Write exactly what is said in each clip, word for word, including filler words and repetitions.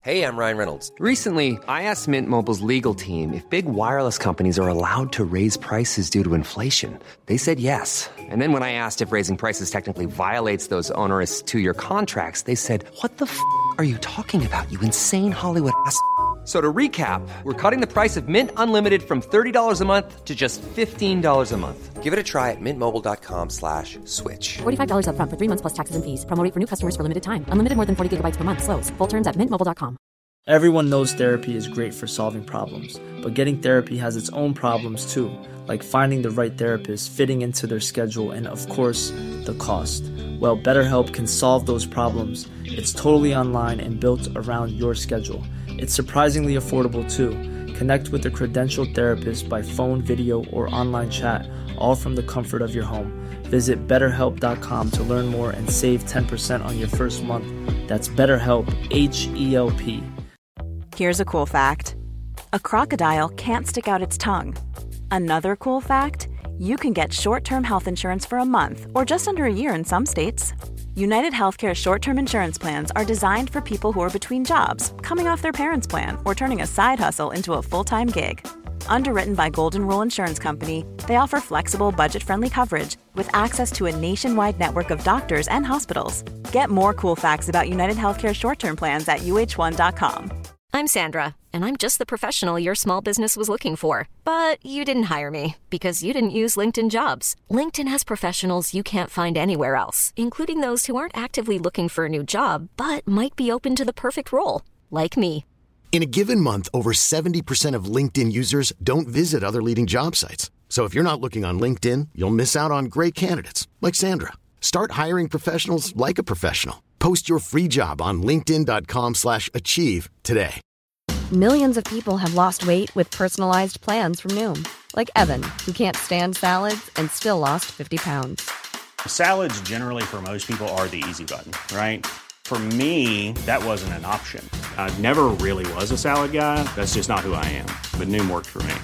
Hey, I'm Ryan Reynolds. Recently, I asked Mint Mobile's legal team if big wireless companies are allowed to raise prices due to inflation. They said yes. And then when I asked if raising prices technically violates those onerous two-year contracts, they said, what the f*** are you talking about, you insane Hollywood ass f- So to recap, we're cutting the price of Mint Unlimited from thirty dollars a month to just fifteen dollars a month. Give it a try at mintmobile.com slash switch. forty-five dollars up front for three months plus taxes and fees. Promo rate for new customers for limited time. Unlimited more than forty gigabytes per month. Slows full terms at mint mobile dot com. Everyone knows therapy is great for solving problems, but getting therapy has its own problems too, like finding the right therapist, fitting into their schedule, and of course, the cost. Well, BetterHelp can solve those problems. It's totally online and built around your schedule. It's surprisingly affordable too. Connect with a credentialed therapist by phone, video, or online chat, all from the comfort of your home. Visit better help dot com to learn more and save ten percent on your first month. That's BetterHelp, H E L P. Here's a cool fact. A crocodile can't stick out its tongue. Another cool fact, you can get short-term health insurance for a month or just under a year in some states. United Healthcare short-term insurance plans are designed for people who are between jobs, coming off their parents' plan, or turning a side hustle into a full-time gig. Underwritten by Golden Rule Insurance Company, they offer flexible, budget-friendly coverage with access to a nationwide network of doctors and hospitals. Get more cool facts about United Healthcare short-term plans at U H one dot com. I'm Sandra, and I'm just the professional your small business was looking for. But you didn't hire me because you didn't use LinkedIn Jobs. LinkedIn has professionals you can't find anywhere else, including those who aren't actively looking for a new job, but might be open to the perfect role, like me. In a given month, over seventy percent of LinkedIn users don't visit other leading job sites. So if you're not looking on LinkedIn, you'll miss out on great candidates like Sandra. Start hiring professionals like a professional. Post your free job on linkedin dot com slash achieve today. Millions of people have lost weight with personalized plans from Noom. Like Evan, who can't stand salads and still lost fifty pounds. Salads generally for most people are the easy button, right? For me, that wasn't an option. I never really was a salad guy. That's just not who I am. But Noom worked for me.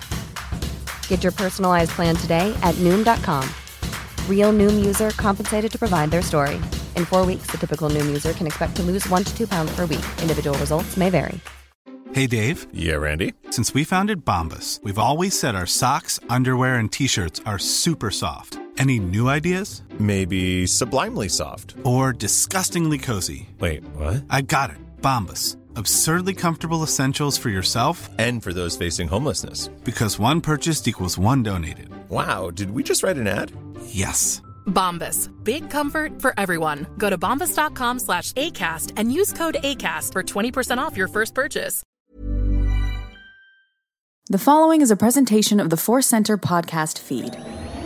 Get your personalized plan today at Noom dot com. Real Noom user compensated to provide their story. In four weeks, the typical Noom user can expect to lose one to two pounds per week. Individual results may vary. Hey, Dave. Yeah, Randy. Since we founded Bombas, we've always said our socks, underwear, and T-shirts are super soft. Any new ideas? Maybe sublimely soft. Or disgustingly cozy. Wait, what? I got it. Bombas. Absurdly comfortable essentials for yourself and for those facing homelessness. Because one purchased equals one donated. Wow, did we just write an ad? Yes. Bombas. Big comfort for everyone. Go to bombas dot com slash ACAST and use code ACAST for twenty percent off your first purchase. The following is a presentation of the Force Center podcast feed.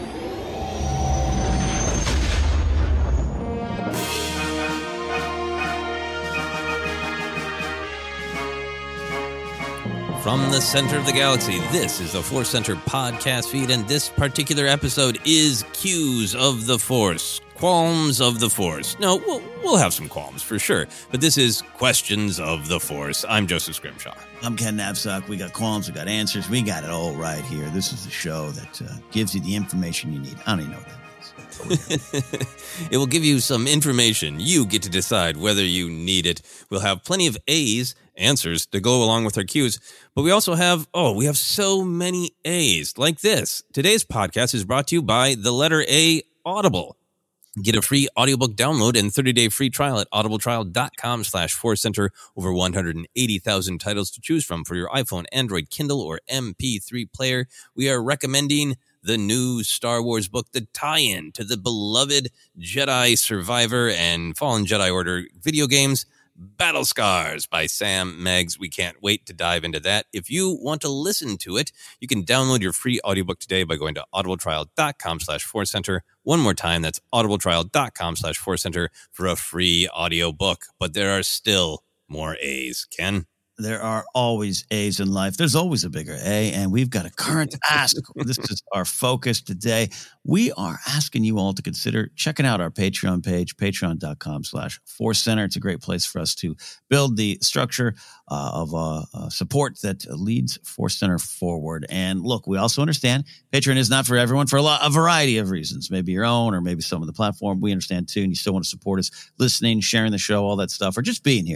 From the center of the galaxy, this is the Force Center podcast feed, and this particular episode is Cues of the Force, Qualms of the Force. No, we'll, we'll have some qualms for sure, but this is Questions of the Force. I'm Joseph Scrimshaw. I'm Ken Knapsack. We got qualms, we got answers, we got it all right here. This is the show that uh, gives you the information you need. I don't even know what that means. It will give you some information. You get to decide whether you need it. We'll have plenty of A's, answers, to go along with our cues. But we also have, oh, we have so many A's, like this. Today's podcast is brought to you by the letter A, Audible. Get a free audiobook download and thirty-day free trial at audibletrial.com slash force center. Over one hundred eighty thousand titles to choose from for your iPhone, Android, Kindle, or M P three player. We are recommending the new Star Wars book, the tie-in to the beloved Jedi Survivor and Fallen Jedi Order video games, Battle Scars by Sam Meggs. We can't wait to dive into that. If you want to listen to it, you can download your free audiobook today by going to audibletrial.com slash force center. One more time, that's audibletrial.com slash force center for a free audiobook. But there are still more A's. Ken? There are always A's in life. There's always a bigger A, and we've got a current ask. This is our focus today. We are asking you all to consider checking out our Patreon page, patreon.com slash Force Center. It's a great place for us to build the structure uh, of uh, uh, support that leads Force Center forward. And look, we also understand Patreon is not for everyone for a, lot, a variety of reasons, maybe your own or maybe some of the platform. We understand too, and you still want to support us listening, sharing the show, all that stuff, or just being here.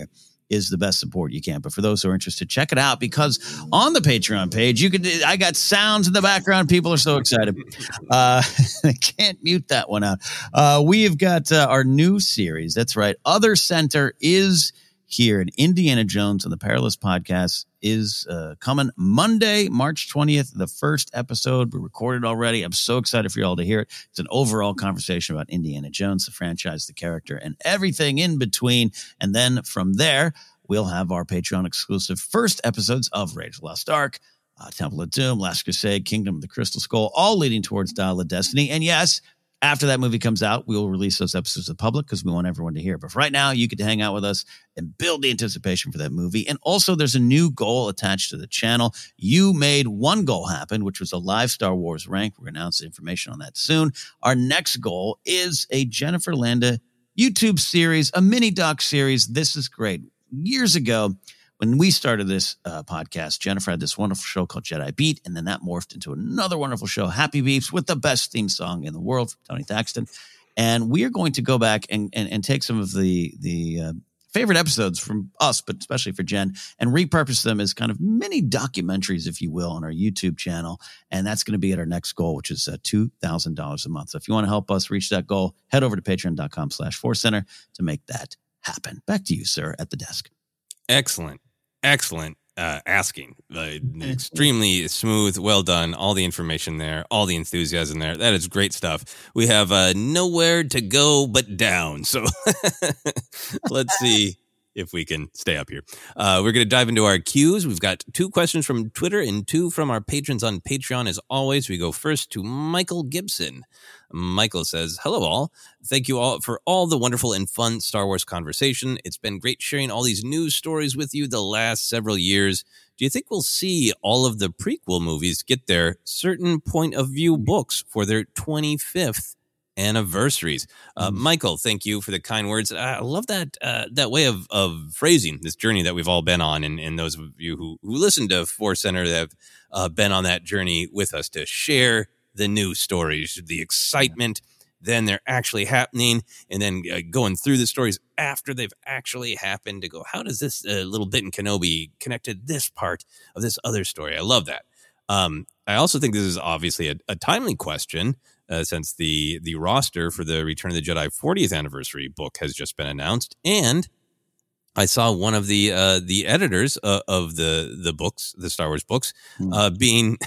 is the best support you can. But for those who are interested, check it out, because on the Patreon page, you can. I got sounds in the background. People are so excited. Uh, I can't mute that one out. Uh, we have got uh, our new series. That's right. Other Center is here, and Indiana Jones and the Perilous Podcast is uh, coming Monday, March twentieth, the first episode. We recorded already. I'm so excited for you all to hear it. It's an overall conversation about Indiana Jones, the franchise, the character, and everything in between. And then from there, we'll have our Patreon exclusive first episodes of Raiders of the Lost Ark, uh, Temple of Doom, Last Crusade, Kingdom of the Crystal Skull, all leading towards Dial of Destiny. And yes, after that movie comes out, we will release those episodes to the public because we want everyone to hear. But for right now, you get to hang out with us and build the anticipation for that movie. And also, there's a new goal attached to the channel. You made one goal happen, which was a live Star Wars rank. We're going to announce the information on that soon. Our next goal is a Jennifer Landa YouTube series, a mini doc series. This is great. Years ago, when we started this uh, podcast, Jennifer had this wonderful show called Jedi Beat, and then that morphed into another wonderful show, Happy Beeps, with the best theme song in the world from Tony Thaxton. And we are going to go back and and, and take some of the the uh, favorite episodes from us, but especially for Jen, and repurpose them as kind of mini documentaries, if you will, on our YouTube channel. And that's going to be at our next goal, which is uh, two thousand dollars a month. So if you want to help us reach that goal, head over to patreon.com slash Force Center to make that happen. Back to you, sir, at the desk. Excellent. Excellent uh, asking. Uh, extremely smooth. Well done. All the information there. All the enthusiasm there. That is great stuff. We have uh, nowhere to go but down. So let's see if we can stay up here. Uh, we're going to dive into our queues. We've got two questions from Twitter and two from our patrons on Patreon. As always, we go first to Michael Gibson. Michael says, hello all. Thank you all for all the wonderful and fun Star Wars conversation. It's been great sharing all these news stories with you the last several years. Do you think we'll see all of the prequel movies get their certain point of view books for their twenty-fifth anniversaries? Uh, mm. Michael, thank you for the kind words. I love that uh, that way of of phrasing this journey that we've all been on, and, and those of you who, who listen to Force Center that have uh, been on that journey with us to share the news stories, the excitement, then they're actually happening, and then uh, going through the stories after they've actually happened to go, how does this uh, little bit in Kenobi connect to this part of this other story? I love that. Um, I also think this is obviously a, a timely question, uh, since the the roster for the Return of the Jedi fortieth anniversary book has just been announced, and I saw one of the uh, the editors uh, of the the books, the Star Wars books, uh, being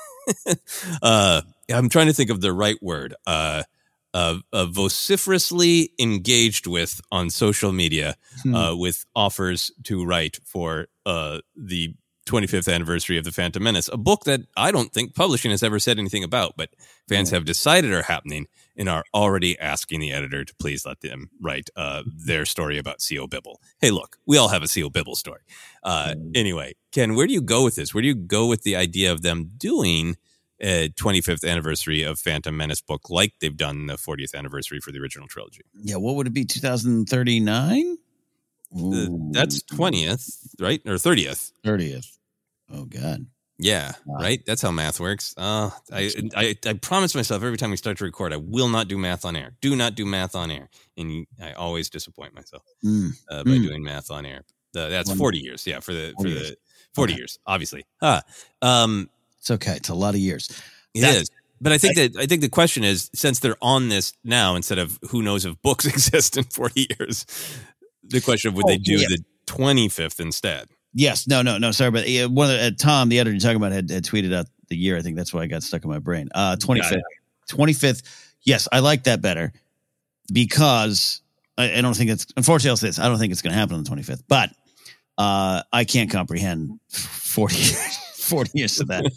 uh, I'm trying to think of the right word, uh, uh, uh, vociferously engaged with on social media hmm. uh, with offers to write for uh, the twenty-fifth anniversary of The Phantom Menace, a book that I don't think publishing has ever said anything about, but fans yeah. have decided are happening and are already asking the editor to please let them write uh, their story about C O. Bibble. Hey, look, we all have a C O. Bibble story. Uh, mm. Anyway, Ken, where do you go with this? Where do you go with the idea of them doing a twenty-fifth anniversary of Phantom Menace book like they've done the fortieth anniversary for the original trilogy? Yeah, what would it be, two thousand thirty-nine? That's twentieth, right? Or thirtieth. thirtieth. Oh, God. Yeah, wow. Right? That's how math works. Uh, I, I I promise myself every time we start to record, I will not do math on air. Do not do math on air. And I always disappoint myself mm. uh, by mm. doing math on air. Uh, that's forty years. Yeah, for the for the forty okay. years, obviously. Huh. Um, it's okay. It's a lot of years. It that's, is. But I think that I think the question is, since they're on this now, instead of who knows if books exist in forty years, the question of would oh, they do yeah. the twenty-fifth instead? Yes. No, no, no. Sorry. But uh, one of the, uh, Tom, the editor you're talking about, had, had tweeted out the year. I think that's why I got stuck in my brain. Uh, twenty-fifth. twenty-fifth. Yes, I like that better because I, I don't think it's, unfortunately, I'll say this. I don't think it's going to happen on the twenty-fifth, but uh, I can't comprehend forty, forty years of that.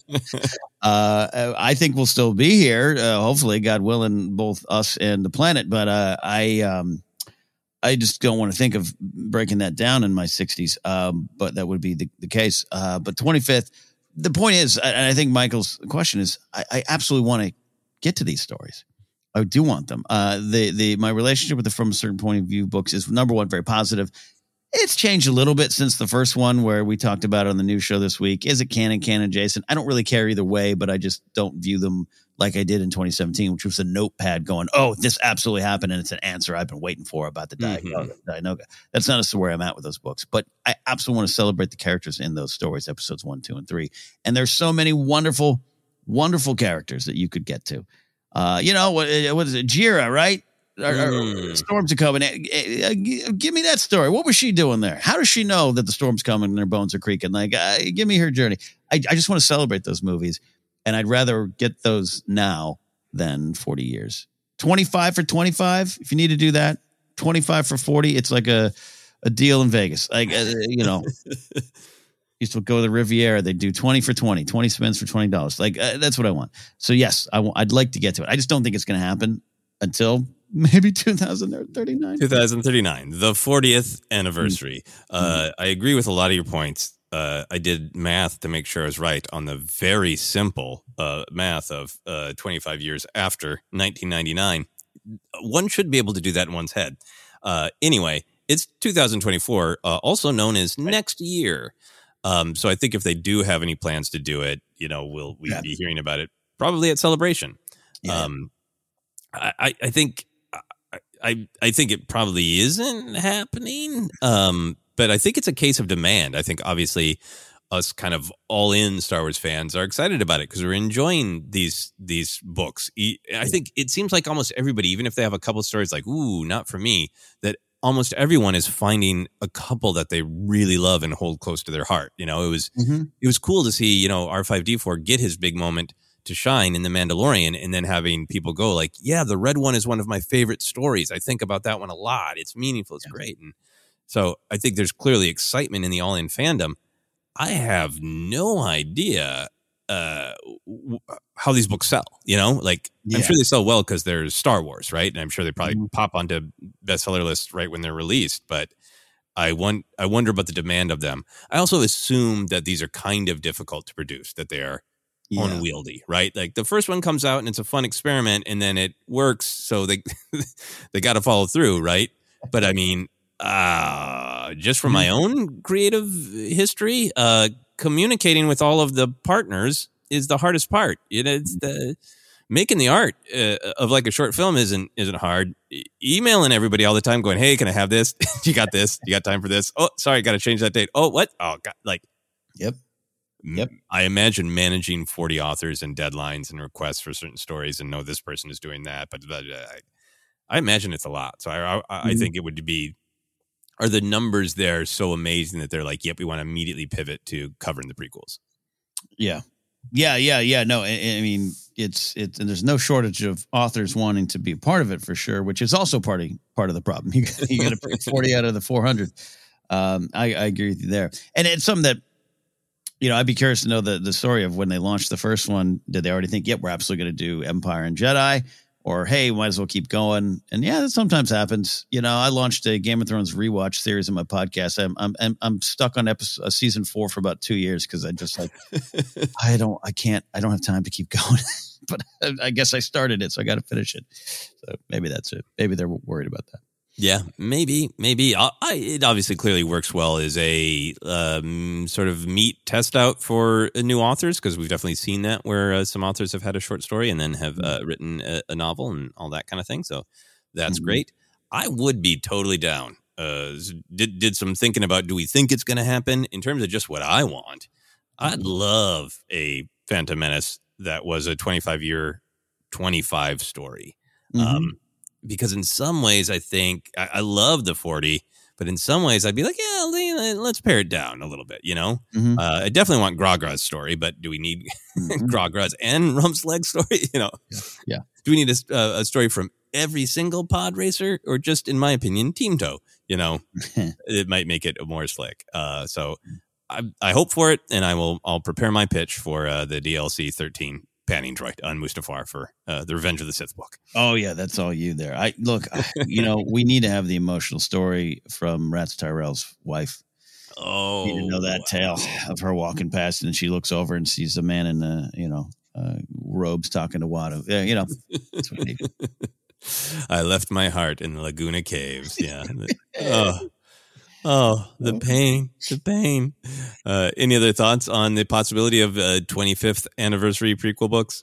uh, I think we'll still be here. Uh, hopefully, God willing, both us and the planet. But uh, I, um, I just don't want to think of breaking that down in my sixties, um, but that would be the, the case. Uh, but twenty-fifth, the point is, and I think Michael's question is, I, I absolutely want to get to these stories. I do want them. Uh, the the my relationship with the From a Certain Point of View books is, number one, very positive. It's changed a little bit since the first one, where we talked about it on the news show this week. Is it canon, canon, Jason? I don't really care either way, but I just don't view them like I did in twenty seventeen, which was a notepad going, oh, this absolutely happened, and it's an answer I've been waiting for about the Mm-hmm. Dianoga. That's not where I'm at with those books. But I absolutely want to celebrate the characters in those stories, episodes one, two, and three. And there's so many wonderful, wonderful characters that you could get to. Uh, you know, what, what is it? Jira, right? Mm. Storms are coming. Give me that story. What was she doing there? How does she know that the storm's coming and her bones are creaking? Like, uh, give me her journey. I, I just want to celebrate those movies, and I'd rather get those now than forty years. twenty-five for twenty-five. If you need to do that, twenty-five for forty. It's like a, a deal in Vegas. Like, uh, you know, used to go to the Riviera. They do twenty for twenty, twenty spins for twenty dollars. Like, uh, that's what I want. So yes, I w- I'd like to get to it. I just don't think it's going to happen until maybe two thousand thirty-nine. two thousand thirty-nine, the fortieth anniversary. Mm-hmm. Uh, I agree with a lot of your points. Uh, I did math to make sure I was right on the very simple uh, math of uh, twenty-five years after nineteen ninety-nine. One should be able to do that in one's head. Uh, anyway, it's two thousand twenty-four, uh, also known as right. next year. Um, so I think if they do have any plans to do it, you know, we'll we'll yeah. be hearing about it probably at Celebration. Yeah. Um, I, I think I I think it probably isn't happening, um, but I think it's a case of demand. I think obviously us kind of all in Star Wars fans are excited about it because we're enjoying these these books. I think it seems like almost everybody, even if they have a couple of stories like, ooh, not for me, that almost everyone is finding a couple that they really love and hold close to their heart. You know, it was mm-hmm. it was cool to see, you know, R five D four get his big moment to shine in The Mandalorian, and then having people go like, yeah, the red one is one of my favorite stories. I think about that one a lot. It's meaningful. It's yeah. great. And so I think there's clearly excitement in the all-in fandom. I have no idea uh, w- how these books sell, you know, like yeah. I'm sure they sell well because they're Star Wars, right? And I'm sure they probably mm-hmm. pop onto bestseller lists right when they're released, but I want, I wonder about the demand of them. I also assume that these are kind of difficult to produce, that they are yeah. unwieldy, right? Like the first one comes out and it's a fun experiment and then it works. So they, they got to follow through. Right. But I mean, uh, just from my own creative history, uh, communicating with all of the partners is the hardest part. You know, it's the making the art uh, of like a short film isn't, isn't hard. E- emailing everybody all the time going, hey, can I have this? You got this? You got time for this? Oh, sorry. Got to change that date. Oh, what? Oh, God. Like, yep. Yep. I imagine managing forty authors and deadlines and requests for certain stories and know this person is doing that. But uh, I, I imagine it's a lot. So I, I, mm-hmm. I think it would be, are the numbers there so amazing that they're like, yep, we want to immediately pivot to covering the prequels? Yeah. Yeah. Yeah. Yeah. No, I, I mean, it's, it's, and there's no shortage of authors wanting to be a part of it for sure, which is also part of, part of the problem. You, you got to pick forty out of the four hundred. Um, I, I agree with you there. And it's something that, you know, I'd be curious to know the, the story of when they launched the first one. Did they already think, yep, we're absolutely going to do Empire and Jedi? Or, hey, might as well keep going. And yeah, that sometimes happens. You know, I launched a Game of Thrones rewatch series in my podcast. I'm I'm I'm, I'm stuck on episode, uh, season four for about two years because I just like, I don't, I can't, I don't have time to keep going. But I guess I started it, so I got to finish it. So maybe that's it. Maybe they're worried about that. Yeah, maybe, maybe. I, I, it obviously clearly works well as a um, sort of meat test out for new authors, because we've definitely seen that where uh, some authors have had a short story and then have uh, written a, a novel and all that kind of thing. So that's mm-hmm. great. I would be totally down. Uh, did did some thinking about, do we think it's going to happen? In terms of just what I want, I'd love a Phantom Menace that was a twenty-five year, twenty-five story. Mm-hmm. Um Because in some ways, I think I, I love the forty, but in some ways, I'd be like, yeah, let's pare it down a little bit. You know, mm-hmm. uh, I definitely want Gragra's story, but do we need mm-hmm. Gragra's and Rumsleg's story? You know, yeah. yeah. Do we need a, uh, a story from every single pod racer, or just, in my opinion, Team Toe? You know, it might make it more slick. Uh, so I, I hope for it, and I will. I'll prepare my pitch for uh, the D L C thirteen. Panning droid on Mustafar for uh, the Revenge of the Sith book. Oh yeah, that's all you there. I look, I, you know, we need to have the emotional story from Rats Tyrell's wife. Oh, you need to know that tale of her walking past and she looks over and sees a man in the, you know, uh, robes talking to Watto. Yeah, you know, that's what we need. I left my heart in the Laguna Caves. Yeah. oh. Oh, the pain, the pain. Uh, any other thoughts on the possibility of uh, twenty-fifth anniversary prequel books?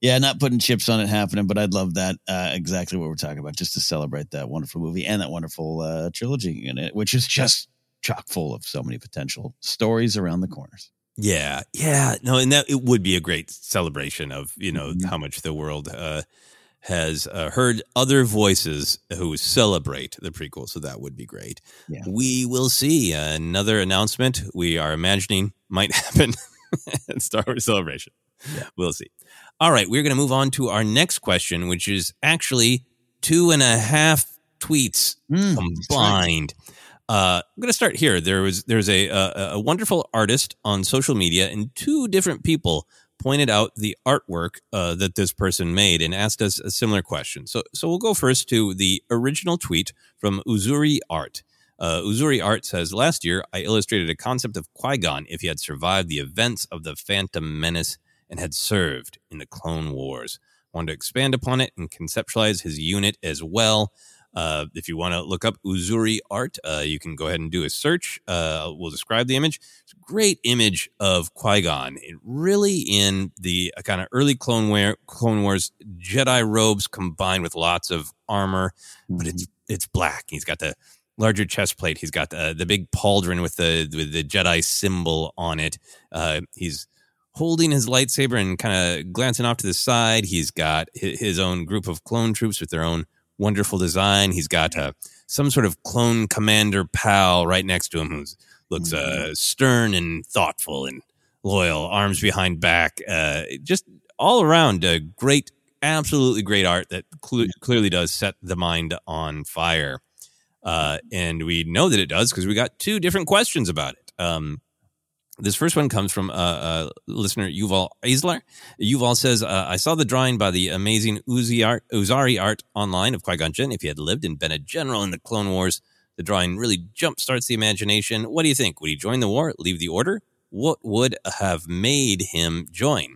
Yeah, not putting chips on it happening, but I'd love that. Uh, exactly what we're talking about, just to celebrate that wonderful movie and that wonderful uh, trilogy in it, which is just chock full of so many potential stories around the corners. Yeah, yeah, no, and that it would be a great celebration of you know Mm-hmm. how much the world uh, has uh, heard other voices who celebrate the prequel. So that would be great. Yeah. We will see another announcement we are imagining might happen at Star Wars Celebration. Yeah. We'll see. All right, we're going to move on to our next question, which is actually two and a half tweets Mm, combined. Uh, I'm going to start here. There was there's a, a a wonderful artist on social media, and two different people pointed out the artwork uh, that this person made and asked us a similar question. So so we'll go first to the original tweet from Uzuri Art. Uh, Uzuri Art says, last year, I illustrated a concept of Qui-Gon if he had survived the events of the Phantom Menace and had served in the Clone Wars. I wanted to expand upon it and conceptualize his unit as well. Uh, if you want to look up Uzuri Art, uh, you can go ahead and do a search. Uh, we'll describe the image. It's a great image of Qui-Gon. It really in the uh, kind of early Clone, War, Clone Wars Jedi robes combined with lots of armor, mm-hmm. but it's it's black. He's got the larger chest plate. He's got the, the big pauldron with the with the Jedi symbol on it. Uh, he's holding his lightsaber and kind of glancing off to the side. He's got his own group of clone troops with their own wonderful design. He's got uh, some sort of clone commander pal right next to him who looks uh, stern and thoughtful and loyal, arms behind back. Uh, just all around a great, absolutely great art that cl- clearly does set the mind on fire. Uh, and we know that it does because we got two different questions about it. Um, This first one comes from uh, uh, listener Yuval Eisler. Yuval says, uh, I saw the drawing by the amazing Uzi art, Uzari Art online of Qui-Gon Jinn. If he had lived and been a general in the Clone Wars, the drawing really jump-starts the imagination. What do you think? Would he join the war, leave the order? What would have made him join?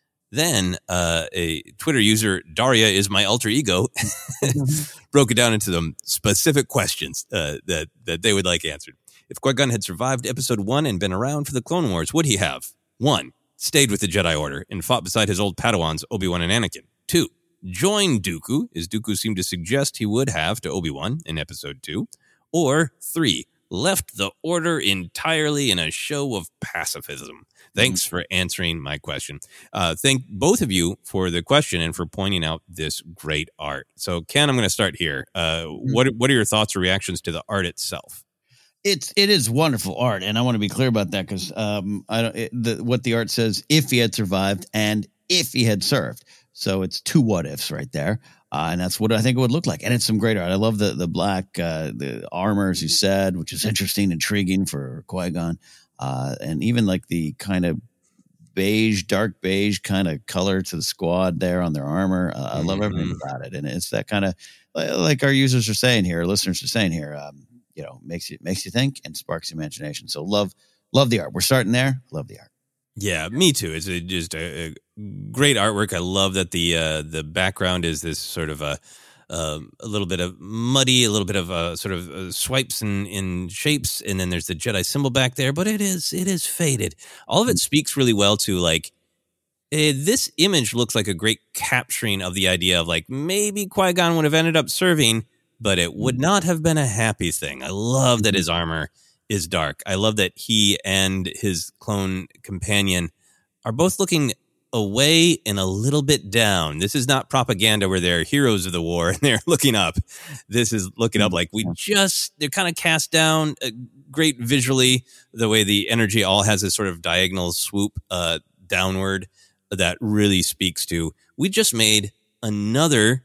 Then uh, a Twitter user, Daria is my alter ego, broke it down into some specific questions uh, that, that they would like answered. If Qui-Gon had survived episode one and been around for the Clone Wars, would he have? One, stayed with the Jedi Order and fought beside his old Padawans, Obi-Wan and Anakin. Two, joined Dooku, as Dooku seemed to suggest he would have to Obi-Wan in episode two. Or three, left the Order entirely in a show of pacifism. Thanks for answering my question. Uh, thank both of you for the question and for pointing out this great art. So, Ken, I'm going to start here. Uh, what What are your thoughts or reactions to the art itself? It's it is wonderful art, and I want to be clear about that because um, I don't it, the, what the art says if he had survived and if he had served. So it's two what ifs right there, uh, and that's what I think it would look like. And it's some great art. I love the the black uh, the armor, as you said, which is interesting, intriguing for Qui-Gon, uh, and even like the kind of beige, dark beige kind of color to the squad there on their armor. Uh, I love everything about it, and it's that kind of like our users are saying here, listeners are saying here. Um, you know, makes you makes you think and sparks imagination. So love, love the art. We're starting there. Love the art. Yeah, me too. It's a, just a, a great artwork. I love that the uh, the background is this sort of a um, a little bit of muddy, a little bit of uh, sort of uh, swipes in, in shapes, and then there's the Jedi symbol back there. But it is it is faded. All of it speaks really well to like uh, this image looks like a great capturing of the idea of like maybe Qui-Gon would have ended up serving, but it would not have been a happy thing. I love that his armor is dark. I love that he and his clone companion are both looking away and a little bit down. This is not propaganda where they're heroes of the war and they're looking up. This is looking up like we just, they're kind of cast down, uh, great visually, the way the energy all has this sort of diagonal swoop uh, downward that really speaks to, we just made another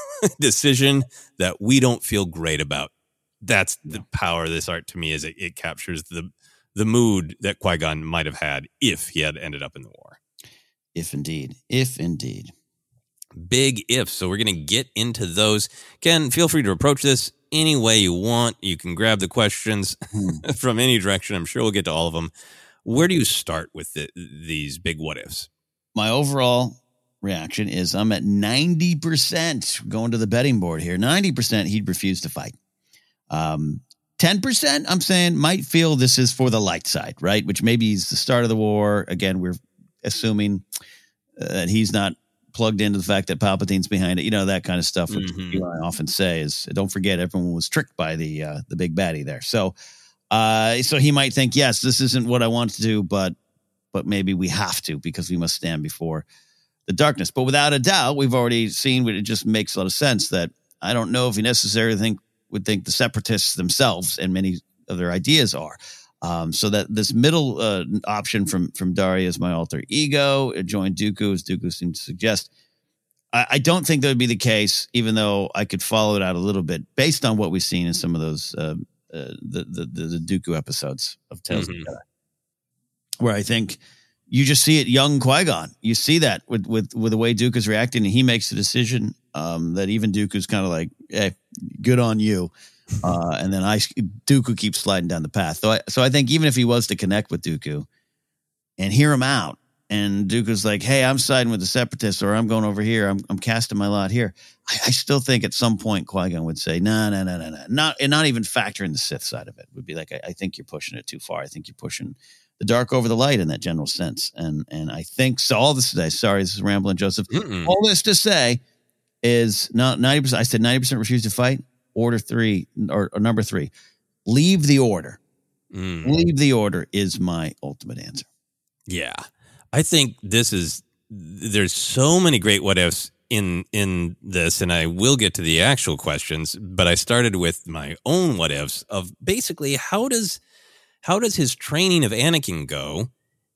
decision that we don't feel great about. That's the power of this art to me, is it, it captures the the mood that Qui-Gon might have had if he had ended up in the war. If indeed. If indeed. Big ifs. So we're going to get into those. Ken, feel free to approach this any way you want. You can grab the questions from any direction. I'm sure we'll get to all of them. Where do you start with the, these big what ifs? My overall reaction is I'm at ninety percent going to the betting board here. ninety percent he'd refuse to fight. Um, ten percent I'm saying might feel this is for the light side, right? Which maybe is the start of the war. Again, we're assuming uh, that he's not plugged into the fact that Palpatine's behind it. You know, that kind of stuff, which Mhm. you and I often say is, don't forget, everyone was tricked by the uh, the big baddie there. So, uh, so he might think, yes, this isn't what I want to do, but but maybe we have to because we must stand before the darkness. But without a doubt, we've already seen, it just makes a lot of sense that I don't know if he necessarily think would think the separatists themselves and many of their ideas are. Um, so that this middle uh, option from from Daria is my alter ego, join Dooku, as Dooku seemed to suggest. I, I don't think that would be the case, even though I could follow it out a little bit based on what we've seen in some of those uh, uh, the, the the the Dooku episodes of Tales Mhm. of the Jedi, where I think you just see it young Qui-Gon. You see that with with with the way Dooku's reacting, and he makes a decision um, that even Dooku's kind of like, "Hey, good on you." Uh, and then I, Dooku keeps sliding down the path. So I, so I think even if he was to connect with Dooku and hear him out, and Dooku's like, "Hey, I'm siding with the Separatists, or I'm going over here. I'm, I'm casting my lot here." I, I still think at some point Qui-Gon would say, "No, no, no, no, no," not and not even factor in the Sith side of it. Would be like, I, "I think you're pushing it too far. I think you're pushing the dark over the light in that general sense." And and I think so. All this today, sorry, this is rambling, Joseph. Mm-mm. All this to say is not ninety percent. I said ninety percent refuse to fight. Order three or, or number three, leave the order. Mm. Leave the order is my ultimate answer. Yeah. I think this is, there's so many great what ifs in, in this, and I will get to the actual questions, but I started with my own what ifs of basically how does, how does his training of Anakin go?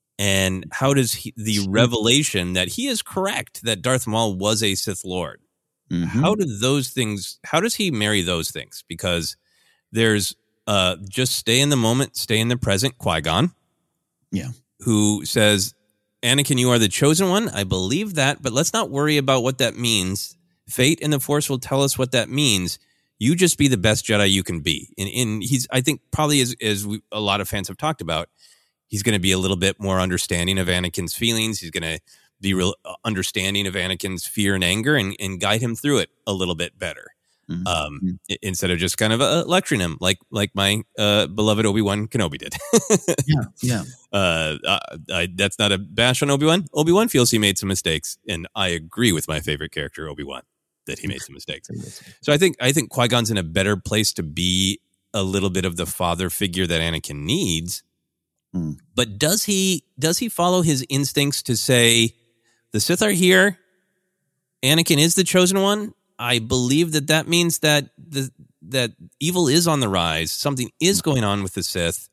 And how does he, the revelation that he is correct, that Darth Maul was a Sith Lord? Mm-hmm. How do those things, how does he marry those things? Because there's uh, just stay in the moment, stay in the present, Qui-Gon. Yeah. Who says, Anakin, you are the chosen one. I believe that, but let's not worry about what that means. Fate and the Force will tell us what that means. You just be the best Jedi you can be. And, and he's, I think probably as, as we, a lot of fans have talked about, he's going to be a little bit more understanding of Anakin's feelings. He's going to be real understanding of Anakin's fear and anger and, and guide him through it a little bit better. Mm-hmm. Um, mm-hmm. Instead of just kind of uh, lecturing him like, like my uh, beloved Obi-Wan Kenobi did. yeah. Yeah. Uh, I, I, that's not a bash on Obi-Wan. Obi-Wan feels he made some mistakes, and I agree with my favorite character, Obi-Wan, that he made some mistakes. So I think, I think Qui-Gon's in a better place to be a little bit of the father figure that Anakin needs. Mm. But does he, does he follow his instincts to say, the Sith are here, Anakin is the chosen one? I believe that that means that the that evil is on the rise. Something is going on with the Sith,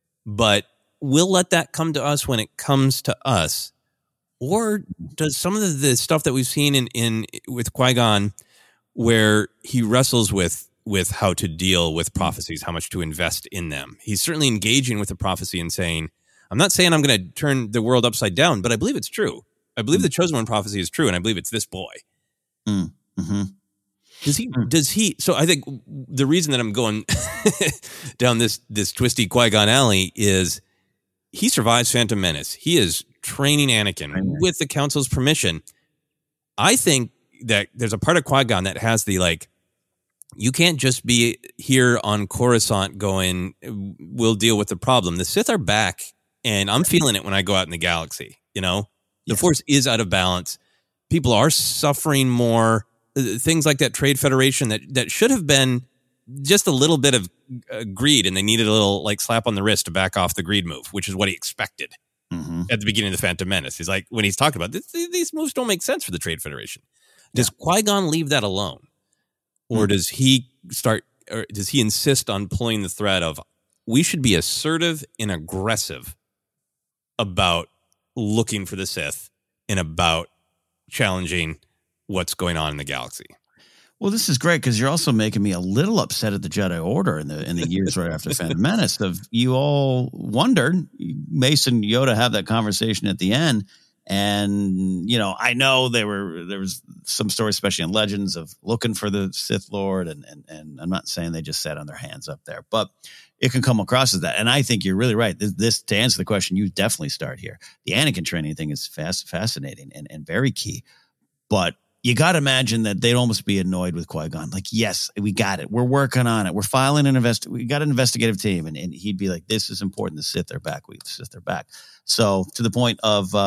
but we'll let that come to us when it comes to us. Or does some of the, the stuff that we've seen in, in with Qui-Gon, where he wrestles with with how to deal with prophecies, how much to invest in them? He's certainly engaging with the prophecy and saying, "I'm not saying I'm going to turn the world upside down, but I believe it's true. I believe the chosen one prophecy is true, and I believe it's this boy." Mm. Mm-hmm. Does he, does he, so I think the reason that I'm going down this, this twisty Qui-Gon alley is he survives Phantom Menace. He is training Anakin with the Council's permission. I think that there's a part of Qui-Gon that has the, like, you can't just be here on Coruscant going, we'll deal with the problem. The Sith are back, and I'm feeling it when I go out in the galaxy. You know, the yes. Force is out of balance. People are suffering more. Things like that Trade Federation that, that should have been just a little bit of uh, greed, and they needed a little like slap on the wrist to back off the greed move, which is what he expected mm-hmm. at the beginning of the Phantom Menace. He's like, when he's talking about this, these moves don't make sense for the Trade Federation. Does yeah. Qui-Gon leave that alone, or mm-hmm. does he start, or does he insist on pulling the thread of we should be assertive and aggressive about looking for the Sith and about challenging what's going on in the galaxy? Well, this is great because you're also making me a little upset at the Jedi Order in the in the years right after Phantom Menace. Of you all wondered, Mason Yoda have that conversation at the end, and you know I know there were there was some stories, especially in Legends, of looking for the Sith Lord, and and and I'm not saying they just sat on their hands up there, but it can come across as that. And I think you're really right. This, this to answer the question, you definitely start here. The Anakin training thing is fast, fascinating and and very key, but you got to imagine that they'd almost be annoyed with Qui-Gon. Like, yes, we got it. We're working on it. We're filing an invest. We got an investigative team. And, and he'd be like, this is important. The Sith are back. We the Sith are back. So to the point of, um,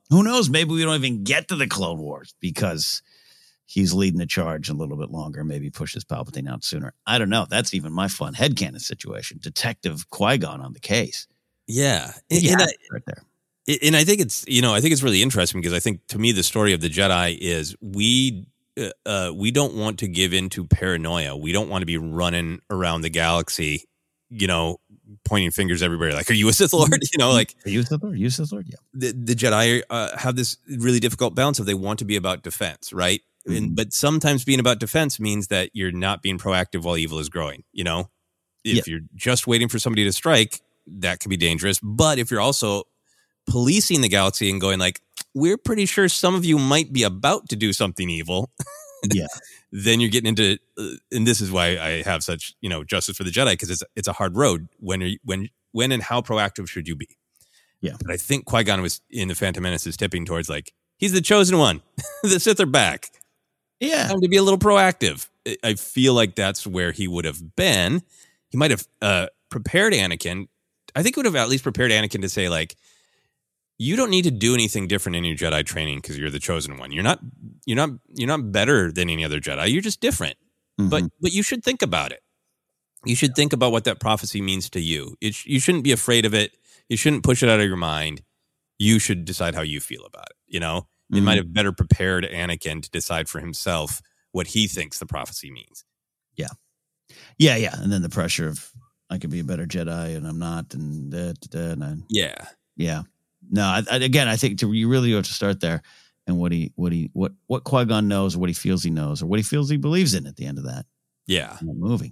Who knows? Maybe we don't even get to the Clone Wars because he's leading the charge a little bit longer. Maybe pushes Palpatine out sooner. I don't know. That's even my fun headcanon situation. Detective Qui-Gon on the case. Yeah. And, yeah, and I, right there. And I think it's, you know, I think it's really interesting because I think to me the story of the Jedi is we uh, uh, we don't want to give into paranoia. We don't want to be running around the galaxy, you know, pointing fingers everywhere. Like, are you a Sith Lord? You know, like, are you a Sith Lord? Are you a Sith Lord? Yeah. The, the Jedi uh, have this really difficult balance of they want to be about defense, right? Mm-hmm. And, but sometimes being about defense means that you're not being proactive while evil is growing. You know, if yeah. you're just waiting for somebody to strike, that can be dangerous. But if you're also policing the galaxy and going like, we're pretty sure some of you might be about to do something evil. Yeah. Then you're getting into, uh, and this is why I have such, you know, justice for the Jedi, because it's it's a hard road. When are you, when when and how proactive should you be? Yeah. But I think Qui-Gon was in the Phantom Menace is tipping towards like, he's the chosen one. The Sith are back. Yeah. Time to be a little proactive. I feel like that's where he would have been. He might have uh, prepared Anakin. I think he would have at least prepared Anakin to say like, you don't need to do anything different in your Jedi training because you're the chosen one. You're not, you're not, you're not better than any other Jedi. You're just different. Mm-hmm. But, but you should think about it. You should think about what that prophecy means to you. It sh- you shouldn't be afraid of it. You shouldn't push it out of your mind. You should decide how you feel about it. You know, mm-hmm. It might have better prepared Anakin to decide for himself what he thinks the prophecy means. Yeah. Yeah. Yeah. And then the pressure of, I could be a better Jedi and I'm not. And, da, da, da, and I, yeah. Yeah. No, I, I, again, I think to, you really have to start there, and what he, what he, what, what Qui-Gon knows, or what he feels he knows, or what he feels he believes in at the end of that. Yeah, movie.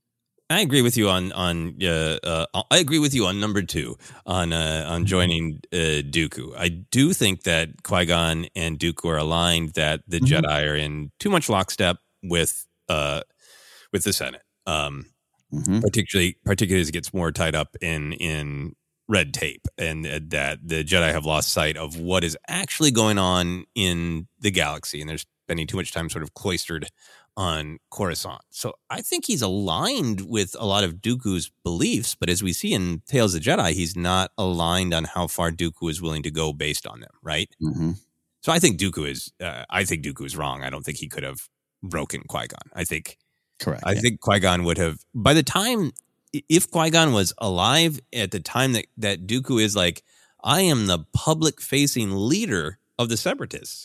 I agree with you on on. Uh, uh, I agree with you on number two on uh, on joining uh, Dooku. I do think that Qui-Gon and Dooku are aligned. That the mm-hmm. Jedi are in too much lockstep with uh with the Senate, um, mm-hmm. particularly particularly as it gets more tied up in in. red tape, and uh, that the Jedi have lost sight of what is actually going on in the galaxy, and they're spending too much time sort of cloistered on Coruscant. So I think he's aligned with a lot of Dooku's beliefs, but as we see in Tales of the Jedi, he's not aligned on how far Dooku is willing to go based on them, right? Mm-hmm. So I think Dooku is, uh, I think Dooku is wrong. I don't think he could have broken Qui-Gon. I think, correct. I yeah. think Qui-Gon would have, by the time. If Qui-Gon was alive at the time that, that Dooku is like, I am the public-facing leader of the Separatists.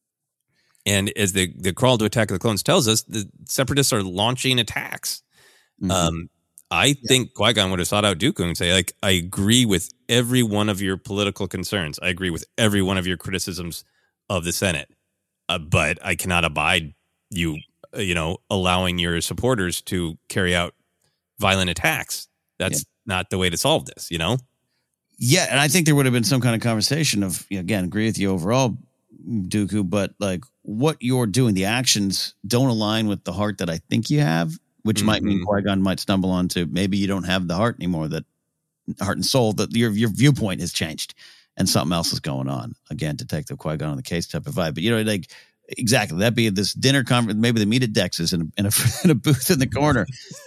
And as the, the Crawl to Attack of the Clones tells us, the Separatists are launching attacks. Mm-hmm. Um, I yeah. think Qui-Gon would have sought out Dooku and say, like, I agree with every one of your political concerns. I agree with every one of your criticisms of the Senate. Uh, but I cannot abide you, uh, you know, allowing your supporters to carry out violent attacks. That's yeah. not the way to solve this, you know? Yeah, and I think there would have been some kind of conversation of, again, agree with you overall, Dooku, but like what you're doing, the actions don't align with the heart that I think you have, which mm-hmm. might mean Qui-Gon might stumble onto maybe you don't have the heart anymore, that heart and soul, that your your viewpoint has changed and something else is going on. Again, Detective Qui-Gon on the case type of vibe. But, you know, like, exactly, that'd be this dinner conference, maybe they meet at Dex's in a, in a, in a booth in the corner.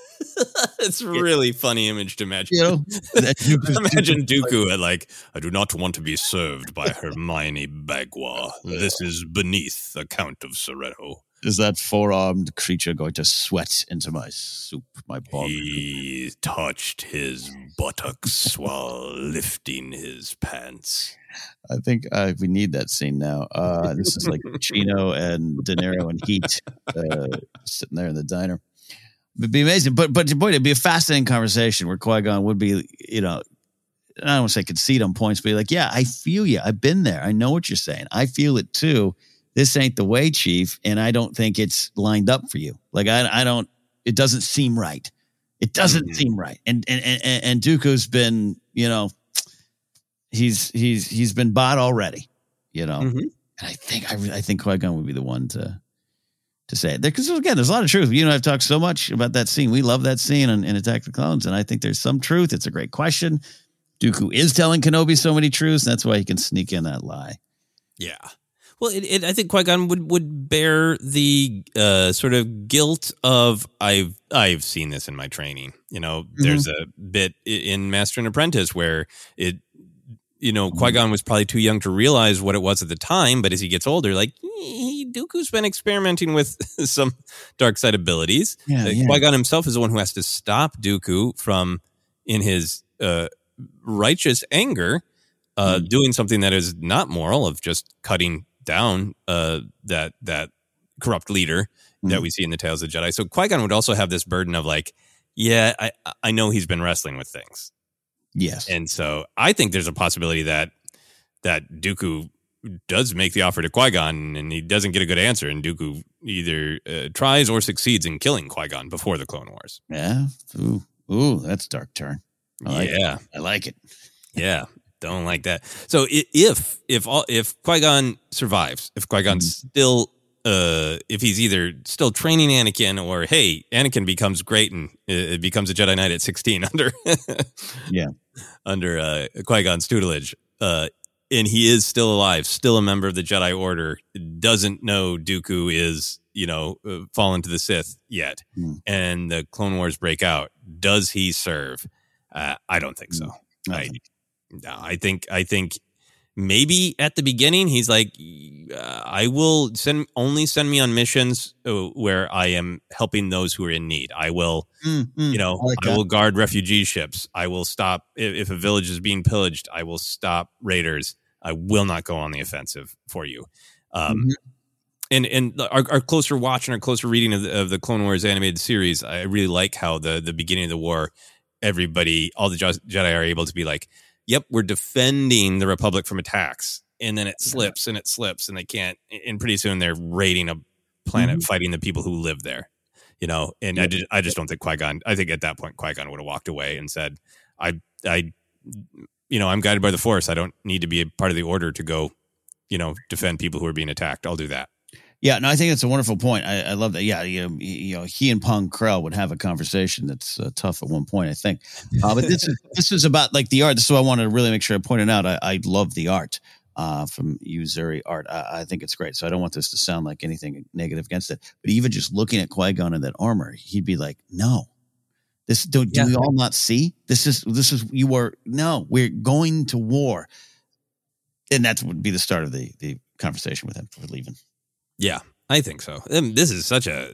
It's a really funny image to imagine. You know, imagine Dooku at like, I do not want to be served by Hermione Bagua. This is beneath the Count of Soretto. Is that four-armed creature going to sweat into my soup, my bog? He touched his buttocks while lifting his pants. I think uh, we need that scene now. Uh, this is like Chino and De Niro and Heat uh, sitting there in the diner. It'd be amazing, but but boy, it'd be a fascinating conversation where Qui-Gon would be, you know, I don't want to say concede on points, but like, yeah, I feel you. I've been there. I know what you're saying. I feel it too. This ain't the way, Chief, and I don't think it's lined up for you. Like I, I don't. It doesn't seem right. It doesn't mm-hmm. seem right. And and and and Dooku's been, you know, he's he's he's been bought already. You know, mm-hmm. and I think I I think Qui-Gon would be the one to. To say it. Because, again, there's a lot of truth. You and I have talked so much about that scene. We love that scene in, in Attack of the Clones, and I think there's some truth. It's a great question. Dooku is telling Kenobi so many truths, and that's why he can sneak in that lie. Yeah. Well, it, it, I think Qui-Gon would, would bear the uh, sort of guilt of, I've I've seen this in my training. You know, mm-hmm. there's a bit in Master and Apprentice where it you know, Qui-Gon was probably too young to realize what it was at the time, but as he gets older, like, he, Dooku's been experimenting with some dark side abilities. Yeah, uh, yeah. Qui-Gon himself is the one who has to stop Dooku from, in his uh, righteous anger, uh, mm. doing something that is not moral, of just cutting down uh, that that corrupt leader mm. that we see in the Tales of the Jedi. So Qui-Gon would also have this burden of like, yeah, I, I know he's been wrestling with things. Yes. And so I think there's a possibility that that Dooku does make the offer to Qui-Gon and he doesn't get a good answer, and Dooku either uh, tries or succeeds in killing Qui-Gon before the Clone Wars. Yeah. Ooh, ooh, that's a dark turn. I like yeah. it. I like it. Yeah. Don't like that. So if if all, if Qui-Gon survives, if Qui-Gon's mm-hmm. still uh, if he's either still training Anakin, or hey, Anakin becomes great and it becomes a Jedi Knight at sixteen under yeah under uh, Qui-Gon's tutelage, uh, and he is still alive, still a member of the Jedi Order, doesn't know Dooku is, you know, uh, fallen to the Sith yet, mm. and the Clone Wars break out, does he serve? Uh, I don't think so. Mm. I, no, I think I think maybe at the beginning he's like, uh, I will send only send me on missions uh, where I am helping those who are in need. I will, mm, mm, you know, I, like I will guard refugee ships. I will stop if, if a village is being pillaged. I will stop raiders. I will not go on the offensive for you. Um, mm-hmm. And and our, our closer watch and our closer reading of the, of the Clone Wars animated series, I really like how the the beginning of the war, everybody, all the Jedi are able to be like, yep, we're defending the Republic from attacks. And then it slips and it slips and they can't. And pretty soon they're raiding a planet, mm-hmm. fighting the people who live there, you know? And yeah. I, just, I just don't think Qui-Gon, I think at that point, Qui-Gon would have walked away and said, I, I, you know, I'm guided by the Force. I don't need to be a part of the Order to go, you know, defend people who are being attacked. I'll do that. Yeah, no, I think that's a wonderful point. I, I love that. Yeah, you know, you know, he and Pong Krell would have a conversation that's uh, tough at one point, I think. Uh, but this is this is about like the art. This is what I wanted to really make sure I pointed out. I, I love the art uh, from Yuzuri Art. I, I think it's great. So I don't want this to sound like anything negative against it. But even just looking at Qui-Gon in that armor, he'd be like, "No, this do, do yeah. we all not see? This is this is you are no, we're going to war," and that would be the start of the the conversation with him for leaving. Yeah, I think so. Um, this is such a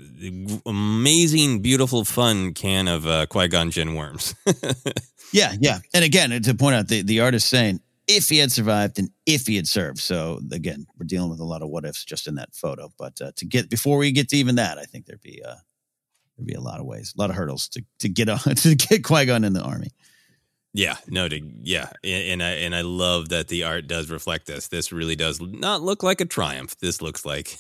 amazing, beautiful, fun can of uh, Qui-Gon Jinn worms. yeah, yeah. And again, to point out, the, the artist saying, if he had survived and if he had served. So again, we're dealing with a lot of what ifs just in that photo. But uh, to get before we get to even that, I think there'd be uh, there'd be a lot of ways, a lot of hurdles to to get on to get Qui-Gon in the army. Yeah, no, to, yeah, and, and I and I love that the art does reflect this. This really does not look like a triumph. This looks like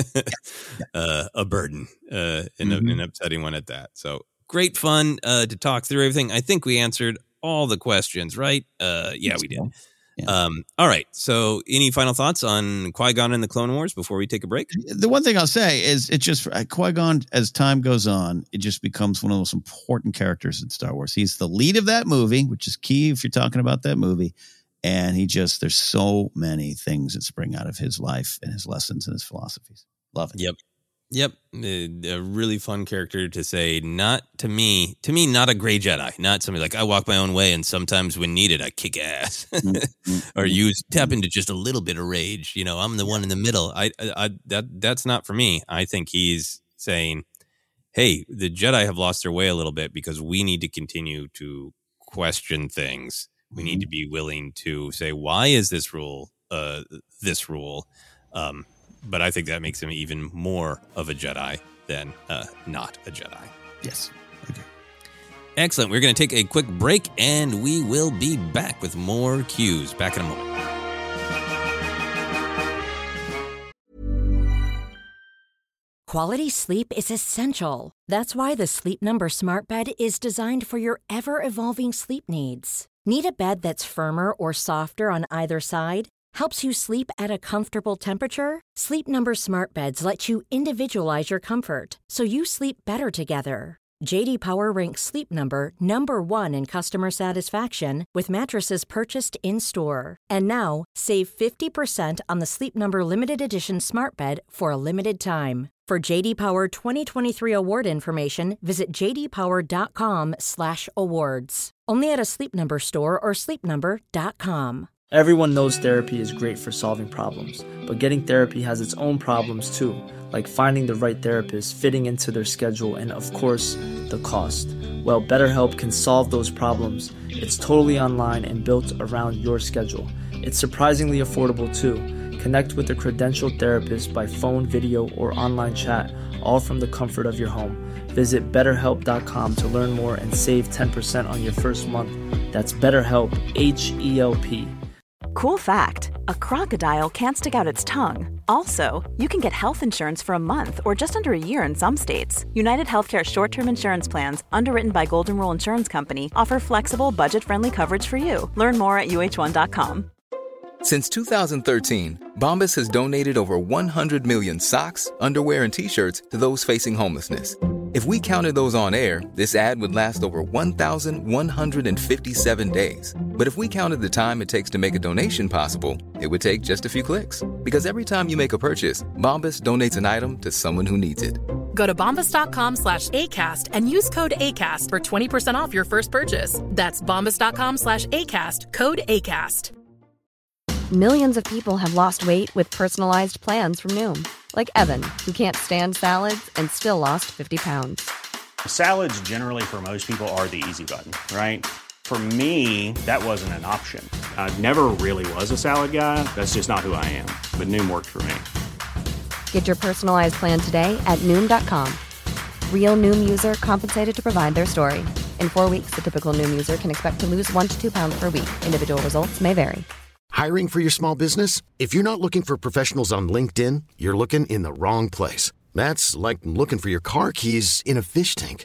uh, a burden, uh, and mm-hmm. an upsetting one at that. So great fun uh, to talk through everything. I think we answered all the questions, right? Uh, yeah, we did. Yeah. Um, all right. So, any final thoughts on Qui-Gon and the Clone Wars before we take a break? The one thing I'll say is, it just uh, Qui-Gon, as time goes on, it just becomes one of the most important characters in Star Wars. He's the lead of that movie, which is key if you're talking about that movie. And he just, there's so many things that spring out of his life and his lessons and his philosophies. Love it. Yep. Yep. A, a really fun character to say, not to me, to me, not a gray Jedi, not somebody like I walk my own way and sometimes when needed, I kick ass or use tap into just a little bit of rage. You know, I'm the one in the middle. I, I, I that that's not for me. I think he's saying, hey, the Jedi have lost their way a little bit because we need to continue to question things. We need to be willing to say, why is this rule, uh, this rule, um, but I think that makes him even more of a Jedi than uh, not a Jedi. Yes. Okay. Excellent. We're going to take a quick break, and we will be back with more cues. Back in a moment. Quality sleep is essential. That's why the Sleep Number Smart Bed is designed for your ever-evolving sleep needs. Need a bed that's firmer or softer on either side? Helps you sleep at a comfortable temperature? Sleep Number Smart Beds let you individualize your comfort, so you sleep better together. J D Power ranks Sleep Number number one in customer satisfaction with mattresses purchased in-store. And now, save fifty percent on the Sleep Number Limited Edition Smart Bed for a limited time. For J D Power twenty twenty-three award information, visit j d power dot com slash awards. Only at a Sleep Number store or sleep number dot com. Everyone knows therapy is great for solving problems, but getting therapy has its own problems too, like finding the right therapist, fitting into their schedule, and of course, the cost. Well, BetterHelp can solve those problems. It's totally online and built around your schedule. It's surprisingly affordable too. Connect with a credentialed therapist by phone, video, or online chat, all from the comfort of your home. Visit better help dot com to learn more and save ten percent on your first month. That's BetterHelp, H E L P. Cool fact, a crocodile can't stick out its tongue. Also, you can get health insurance for a month or just under a year in some states. United Healthcare short-term insurance plans, underwritten by Golden Rule Insurance Company, offer flexible, budget-friendly coverage for you. Learn more at U H one dot com. Since two thousand thirteen, Bombas has donated over one hundred million socks, underwear, and T-shirts to those facing homelessness. If we counted those on air, this ad would last over one thousand one hundred fifty-seven days. But if we counted the time it takes to make a donation possible, it would take just a few clicks. Because every time you make a purchase, Bombas donates an item to someone who needs it. Go to bombas.com slash ACAST and use code ACAST for twenty percent off your first purchase. That's bombas.com slash ACAST, code ACAST. Millions of people have lost weight with personalized plans from Noom. Like Evan, who can't stand salads and still lost fifty pounds. Salads generally for most people are the easy button, right? For me, that wasn't an option. I never really was a salad guy. That's just not who I am. But Noom worked for me. Get your personalized plan today at Noom dot com. Real Noom user compensated to provide their story. In four weeks, the typical Noom user can expect to lose one to two pounds per week. Individual results may vary. Hiring for your small business? If you're not looking for professionals on LinkedIn, you're looking in the wrong place. That's like looking for your car keys in a fish tank.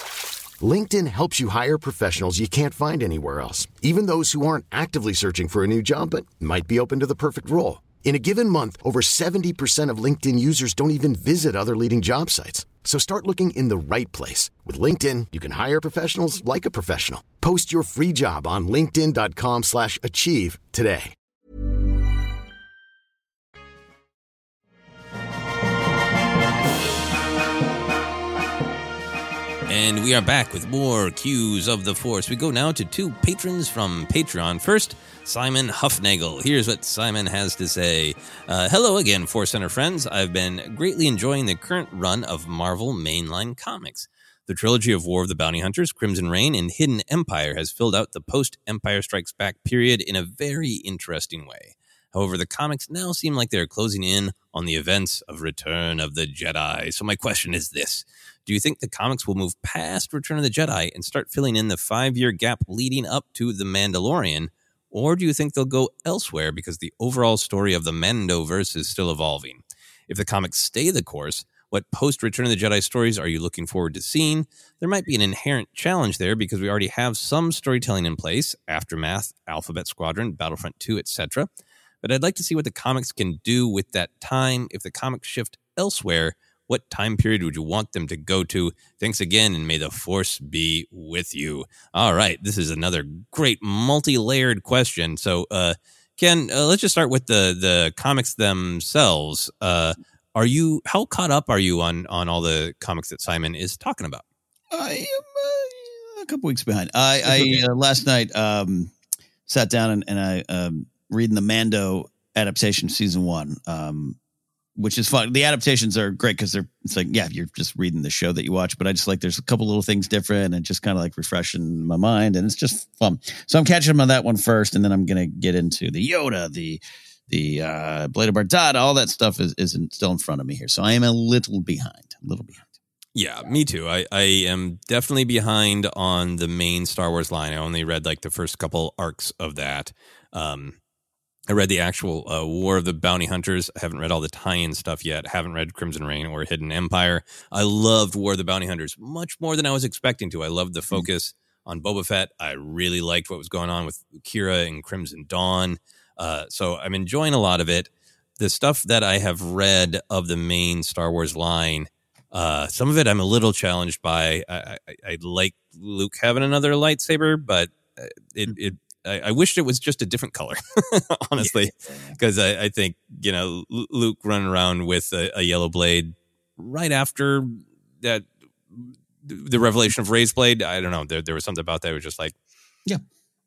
LinkedIn helps you hire professionals you can't find anywhere else, even those who aren't actively searching for a new job but might be open to the perfect role. In a given month, over seventy percent of LinkedIn users don't even visit other leading job sites. So start looking in the right place. With LinkedIn, you can hire professionals like a professional. Post your free job on linkedin dot com slash achieve today. And we are back with more Cues of the Force. We go now to two patrons from Patreon. First, Simon Huffnagel. Here's what Simon has to say. Uh, Hello again, Force Center friends. I've been greatly enjoying the current run of Marvel mainline comics. The trilogy of War of the Bounty Hunters, Crimson Reign, and Hidden Empire has filled out the post-Empire Strikes Back period in a very interesting way. However, the comics now seem like they're closing in on the events of Return of the Jedi. So my question is this. Do you think the comics will move past Return of the Jedi and start filling in the five-year gap leading up to The Mandalorian? Or do you think they'll go elsewhere because the overall story of the Mandoverse is still evolving? If the comics stay the course, what post-Return of the Jedi stories are you looking forward to seeing? There might be an inherent challenge there because we already have some storytelling in place, Aftermath, Alphabet Squadron, Battlefront two, et cetera. But I'd like to see what the comics can do with that time. If the comics shift elsewhere, what time period would you want them to go to? Thanks again, and may the Force be with you. All right, this is another great multi-layered question. So, uh, Ken, uh, let's just start with the the comics themselves. Uh, are you how caught up are you on on all the comics that Simon is talking about? I am uh, a couple weeks behind. I, I uh, last night um, sat down and, and I um, reading the Mando adaptation season one. Um, Which is fun. The adaptations are great because they're, it's like, yeah, you're just reading the show that you watch, but I just like, there's a couple little things different and just kind of like refreshing my mind. And it's just fun. So I'm catching up on that one first. And then I'm going to get into the Yoda, the, the, uh, Blade of Barada, all that stuff is, isn't still in front of me here. So I am a little behind, a little behind. Yeah, me too. I, I am definitely behind on the main Star Wars line. I only read like the first couple arcs of that. Um, I read the actual uh, War of the Bounty Hunters. I haven't read all the tie-in stuff yet. Haven't read Crimson Reign or Hidden Empire. I loved War of the Bounty Hunters much more than I was expecting to. I loved the focus on Boba Fett. I really liked what was going on with Kira and Crimson Dawn. Uh, so I'm enjoying a lot of it. The stuff that I have read of the main Star Wars line, uh, some of it I'm a little challenged by. I, I, I like Luke having another lightsaber, but it, it I, I wished it was just a different color, honestly, because I, I think, you know, Luke running around with a, a yellow blade right after that, the revelation of Rey's blade. I don't know. There, there was something about that. It was just like, yeah,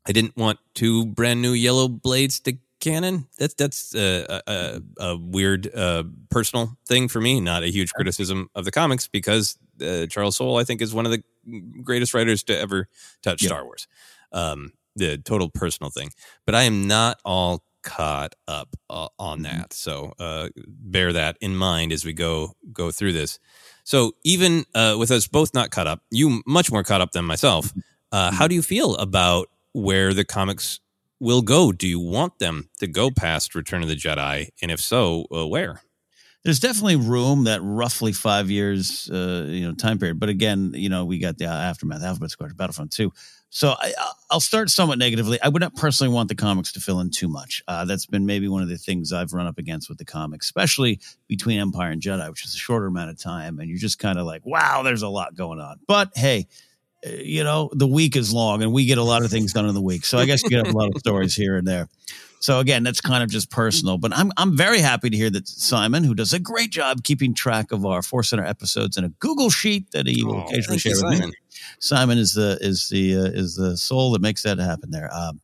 I didn't want two brand new yellow blades to canon. That's that's uh, a, a weird uh, personal thing for me, not a huge criticism of the comics, because uh, Charles Soule, I think, is one of the greatest writers to ever touch yep. Star Wars. Um, the total personal thing. But I am not all caught up uh, on that. So uh, bear that in mind as we go go through this. So even uh, with us both not caught up, you much more caught up than myself, uh, how do you feel about where the comics will go? Do you want them to go past Return of the Jedi? And if so, uh, where? There's definitely room, that roughly five years, uh, you know, time period. But again, you know, we got the Aftermath, Alphabet Squadron, Battlefront two. So I, I'll start somewhat negatively. I would not personally want the comics to fill in too much. Uh, that's been maybe one of the things I've run up against with the comics, especially between Empire and Jedi, which is a shorter amount of time. And you're just kind of like, wow, there's a lot going on. But hey, you know, the week is long and we get a lot of things done in the week. So I guess you get a lot of stories here and there. So again, that's kind of just personal, but I'm I'm very happy to hear that Simon, who does a great job keeping track of our Force Center episodes in a Google sheet that he will oh, occasionally share with Simon. me. Simon is the is the uh, is the soul that makes that happen there. Um,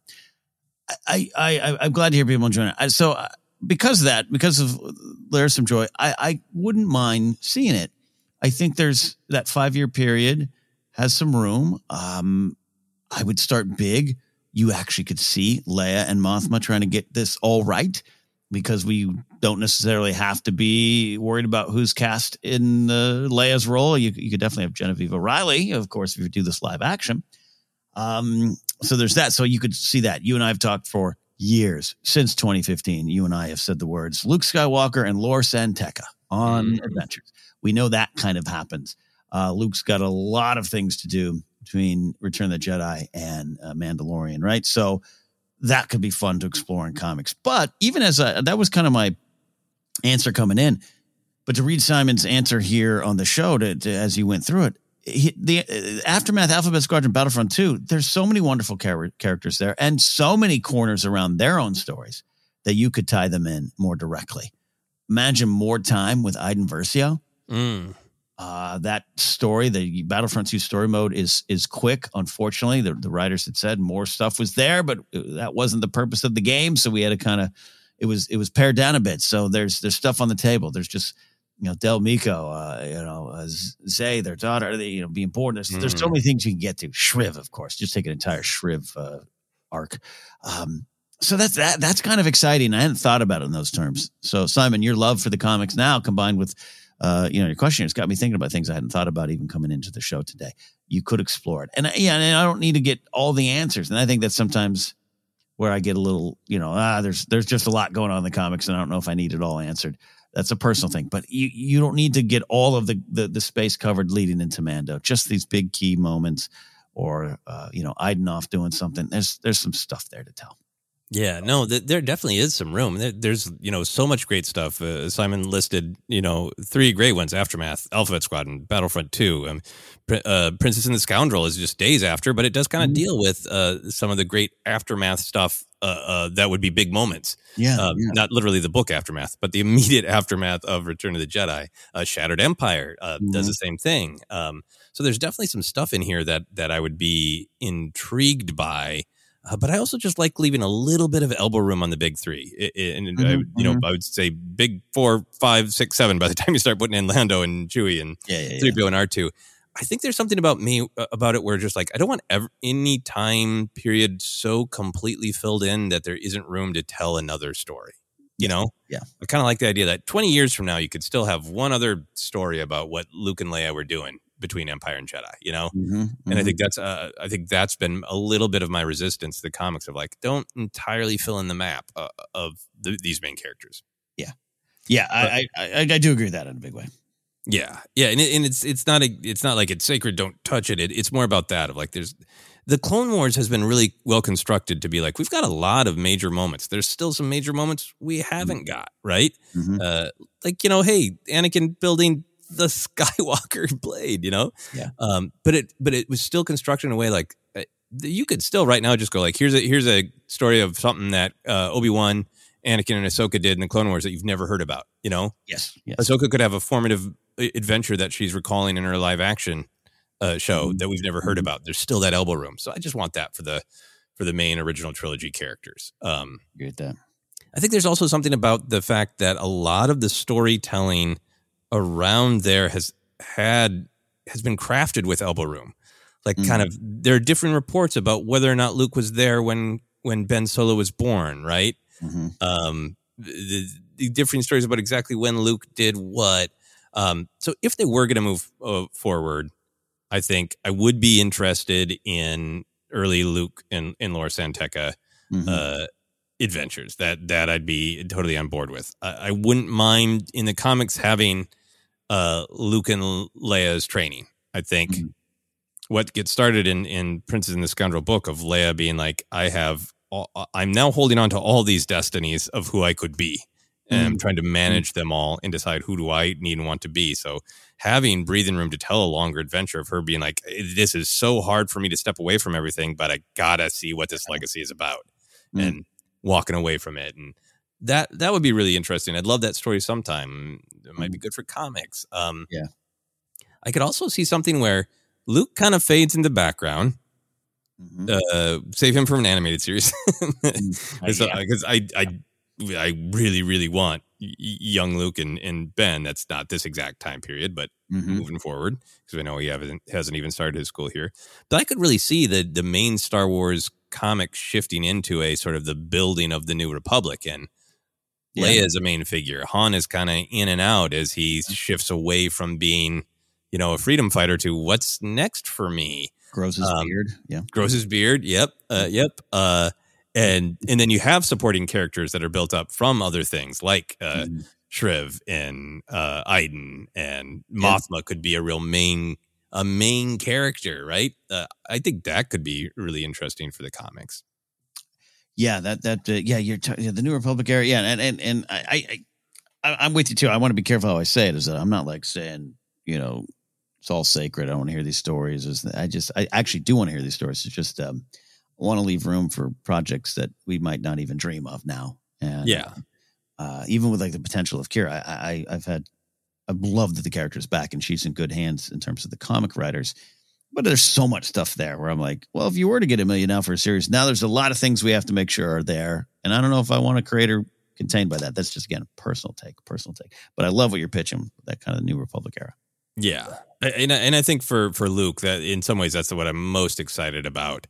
I I I'm glad to hear people enjoying it. I, so uh, because of that, because of There's Some Joy, I I wouldn't mind seeing it. I think there's that five year period has some room. Um, I would start big. You actually could see Leia and Mothma trying to get this all right, because we don't necessarily have to be worried about who's cast in the Leia's role. You, you could definitely have Genevieve O'Reilly, of course, if you do this live action. Um, so there's that. So you could see that. You and I have talked for years, since twenty fifteen. You and I have said the words Luke Skywalker and Lor San Tekka on mm. adventures. We know that kind of happens. Uh, Luke's got a lot of things to do between Return of the Jedi and uh, Mandalorian, right? So that could be fun to explore in comics. But even as a, that was kind of my answer coming in, but to read Simon's answer here on the show to, to as he went through it, he, the uh, Aftermath, Alphabet Squadron, Battlefront two, there's so many wonderful char- characters there and so many corners around their own stories that you could tie them in more directly. Imagine more time with Iden Versio. Mm. Uh, that story, the Battlefront two story mode is is quick. Unfortunately, the, the writers had said more stuff was there, but that wasn't the purpose of the game. So we had to kind of, it was it was pared down a bit. So there's there's stuff on the table. There's just, you know, Del Meeko, uh, you know, uh, Zay, their daughter, they, you know, being born. There's, mm. there's so many things you can get to. Shriv, of course, just take an entire Shriv uh, arc. Um, so that's that. That's kind of exciting. I hadn't thought about it in those terms. So Simon, your love for the comics now combined with Uh, you know, your question has got me thinking about things I hadn't thought about even coming into the show today. You could explore it. And yeah, and I don't need to get all the answers. And I think that's sometimes where I get a little, you know, ah, there's, there's just a lot going on in the comics and I don't know if I need it all answered. That's a personal thing, but you, you don't need to get all of the, the, the space covered leading into Mando, just these big key moments or, uh, you know, Iden off doing something. There's, there's some stuff there to tell. Yeah, no, th- there definitely is some room. There, there's, you know, so much great stuff. Uh, Simon listed, you know, three great ones: Aftermath, Alphabet Squadron, Battlefront two. Um, Pr- uh, Princess and the Scoundrel is just days after, but it does kind of mm-hmm. deal with uh, some of the great Aftermath stuff uh, uh, that would be big moments. Yeah, uh, yeah, not literally the book Aftermath, but the immediate aftermath of Return of the Jedi. Uh, Shattered Empire uh, mm-hmm. does the same thing. Um, so there's definitely some stuff in here that that I would be intrigued by. Uh, but I also just like leaving a little bit of elbow room on the big three. It, it, and, mm-hmm, I, you know, mm-hmm. I would say big four, five, six, seven by the time you start putting in Lando and Chewie and yeah, yeah, three P O yeah. and R two. I think there's something about me, uh, about it where just like, I don't want ever, any time period so completely filled in that there isn't room to tell another story. You know? Yeah. I kind of like the idea that twenty years from now, you could still have one other story about what Luke and Leia were doing between Empire and Jedi, you know? Mm-hmm, mm-hmm. And I think that's, uh, I think that's been a little bit of my resistance to the comics of like, don't entirely fill in the map uh, of the, these main characters. Yeah. Yeah. But, I, I, I, I do agree with that in a big way. Yeah. Yeah. And, it, and it's, it's not a, it's not like it's sacred, don't touch it. it. It's more about that of like, there's, the Clone Wars has been really well constructed to be like, we've got a lot of major moments. There's still some major moments we haven't got, right? Mm-hmm. Uh, like, you know, hey, Anakin building the Skywalker blade, you know? Yeah. Um, but it, but it was still constructed in a way like uh, you could still right now just go like, here's a, here's a story of something that uh, Obi-Wan, Anakin, and Ahsoka did in the Clone Wars that you've never heard about, you know? Yes. yes. Ahsoka could have a formative adventure that she's recalling in her live action uh, show mm-hmm. that we've never heard about. There's still that elbow room. So I just want that for the, for the main original trilogy characters. Um, Agree with that. I think there's also something about the fact that a lot of the storytelling around there has had has been crafted with elbow room. Like mm-hmm. kind of, there are different reports about whether or not Luke was there when when Ben Solo was born, right? Mm-hmm. Um, the, the different stories about exactly when Luke did what. Um, so if they were going to move uh, forward, I think I would be interested in early Luke and, and Laura Santeca mm-hmm. uh, adventures. That that I'd be totally on board with. I, I wouldn't mind in the comics having uh, Luke and Leia's training. I think mm-hmm. what gets started in, in Princess and the Scoundrel book of Leia being like, I have, all, I'm now holding on to all these destinies of who I could be. And I'm trying to manage them all and decide who do I need and want to be. So having breathing room to tell a longer adventure of her being like, this is so hard for me to step away from everything, but I gotta see what this legacy is about mm. and walking away from it. And that that would be really interesting. I'd love that story sometime. It might be good for comics. Um, yeah. I could also see something where Luke kind of fades in the background. Mm-hmm. Uh, save him from an animated series. Because uh, yeah. I, I, I really, really want y- young Luke and, and Ben. That's not this exact time period, but mm-hmm. moving forward, because I know he haven't hasn't even started his school here. But I could really see the the main Star Wars comic shifting into a sort of the building of the New Republic, and yeah. Leia is a main figure. Han is kind of in and out as he shifts away from being, you know, a freedom fighter to what's next for me. Grows his um, beard. Yeah, grows his beard. Yep. Uh, yep. Uh, And and then you have supporting characters that are built up from other things like uh, mm. Shriv and uh, Iden and Mothma yeah. could be a real main a main character, right? Uh, I think that could be really interesting for the comics. Yeah, that that uh, yeah, you're t- yeah, the New Republic era. Yeah, and and and I, I I'm with you too. I want to be careful how I say it. Is that I'm not like saying, you know, it's all sacred. I don't want to hear these stories. Is I just I actually do want to hear these stories. It's just um. want to leave room for projects that we might not even dream of now. And yeah. Uh, even with like the potential of Kira, I, I, I've had, I've loved that the character's back and she's in good hands in terms of the comic writers, but there's so much stuff there where I'm like, well, if you were to get a million now for a series, now there's a lot of things we have to make sure are there. And I don't know if I want a creator contained by that. That's just, again, a personal take, personal take, but I love what you're pitching, that kind of New Republic era. Yeah. And, and I think for, for Luke, that in some ways, that's what I'm most excited about.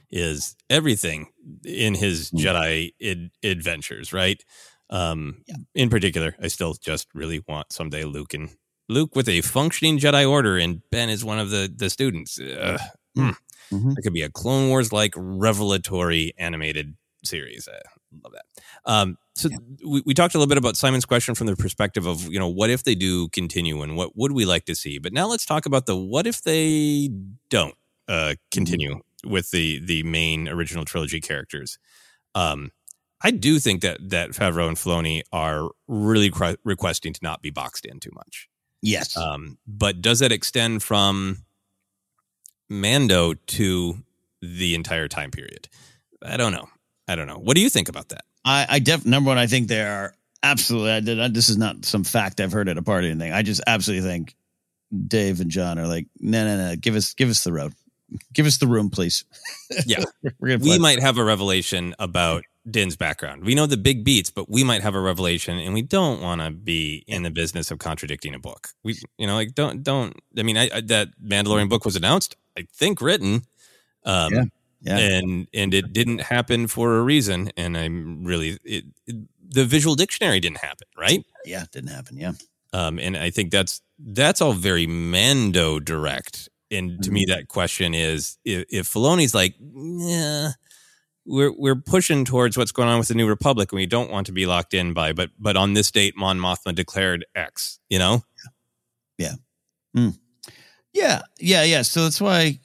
Is everything in his mm. Jedi ad- adventures, right? Um, yeah. In particular, I still just really want someday Luke and Luke with a functioning Jedi Order, and Ben is one of the the students. Uh, mm. mm-hmm. It could be a Clone Wars like revelatory animated series. I love that. Um, so yeah. we, we talked a little bit about Simon's question from the perspective of, you know, what if they do continue and what would we like to see? But now let's talk about the what if they don't uh, continue. Mm-hmm. with the the main original trilogy characters. Um, I do think that that Favreau and Filoni are really cre- requesting to not be boxed in too much. Yes. Um, but does that extend from Mando to the entire time period? I don't know. I don't know. What do you think about that? I, I def number one, I think they are absolutely, I did, I, this is not some fact I've heard at a party or anything. I just absolutely think Dave and John are like, no, no, no, give us, give us the road. Give us the room, please. Yeah. We're we might have a revelation about Din's background. We know the big beats, but we might have a revelation, and we don't want to be in the business of contradicting a book. We, you know, like don't, don't, I mean, I, I, that Mandalorian book was announced, I think written, um, yeah. Yeah. and, and it didn't happen for a reason. And I'm really, it, it, the visual dictionary didn't happen, right? Yeah. It didn't happen. Yeah. Um, and I think that's, that's all very Mando direct. And to me, that question is, if, if Filoni's like, yeah, we're we're pushing towards what's going on with the New Republic, and we don't want to be locked in by, but but on this date, Mon Mothma declared X, you know? Yeah. Mm. Yeah, yeah, yeah. So that's why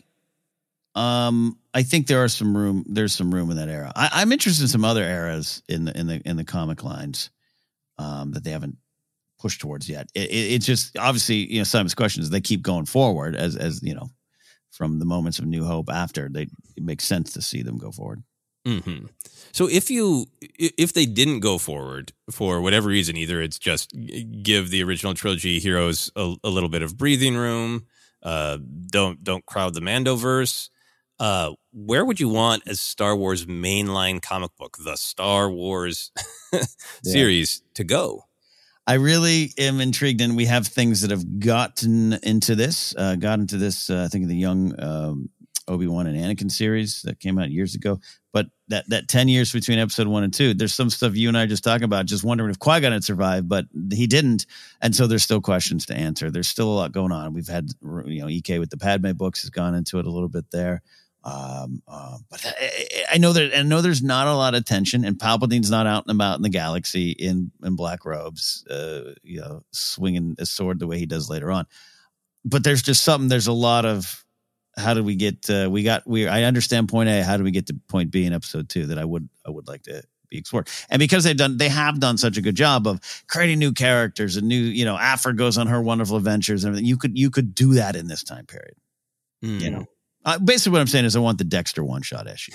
um, I think there are some room, there's some room in that era. I, I'm interested in some other eras in the in the in the comic lines um, that they haven't pushed towards yet. It, it, it's just obviously, you know, Simon's question is they keep going forward as, as you know, from the moments of New Hope after they, it makes sense to see them go forward. Mm-hmm. So if you, if they didn't go forward for whatever reason, either it's just give the original trilogy heroes a, a little bit of breathing room, uh, don't, don't crowd the Mandoverse. Uh, where would you want a Star Wars mainline comic book, the Star Wars series, yeah. to go? I really am intrigued, and we have things that have gotten into this, uh, got into this, uh, I think, in the young um, Obi-Wan and Anakin series that came out years ago. But that that ten years between episode one and two, there's some stuff you and I are just talking about, just wondering if Qui-Gon had survived, but he didn't. And so there's still questions to answer. There's still a lot going on. We've had, you know, E K with the Padme books has gone into it a little bit there. Um, uh, but I, I know that I know there's not a lot of tension, and Palpatine's not out and about in the galaxy in, in black robes, uh, you know, swinging a sword the way he does later on. But there's just something. There's a lot of how do we get? Uh, we got we. I understand point A. How do we get to point B in episode two? That I would I would like to be explored. And because they've done they have done such a good job of creating new characters and new, you know, Aphra goes on her wonderful adventures and everything. You could you could do that in this time period, mm. you know. Uh, basically, what I'm saying is I want the Dexter one-shot issue.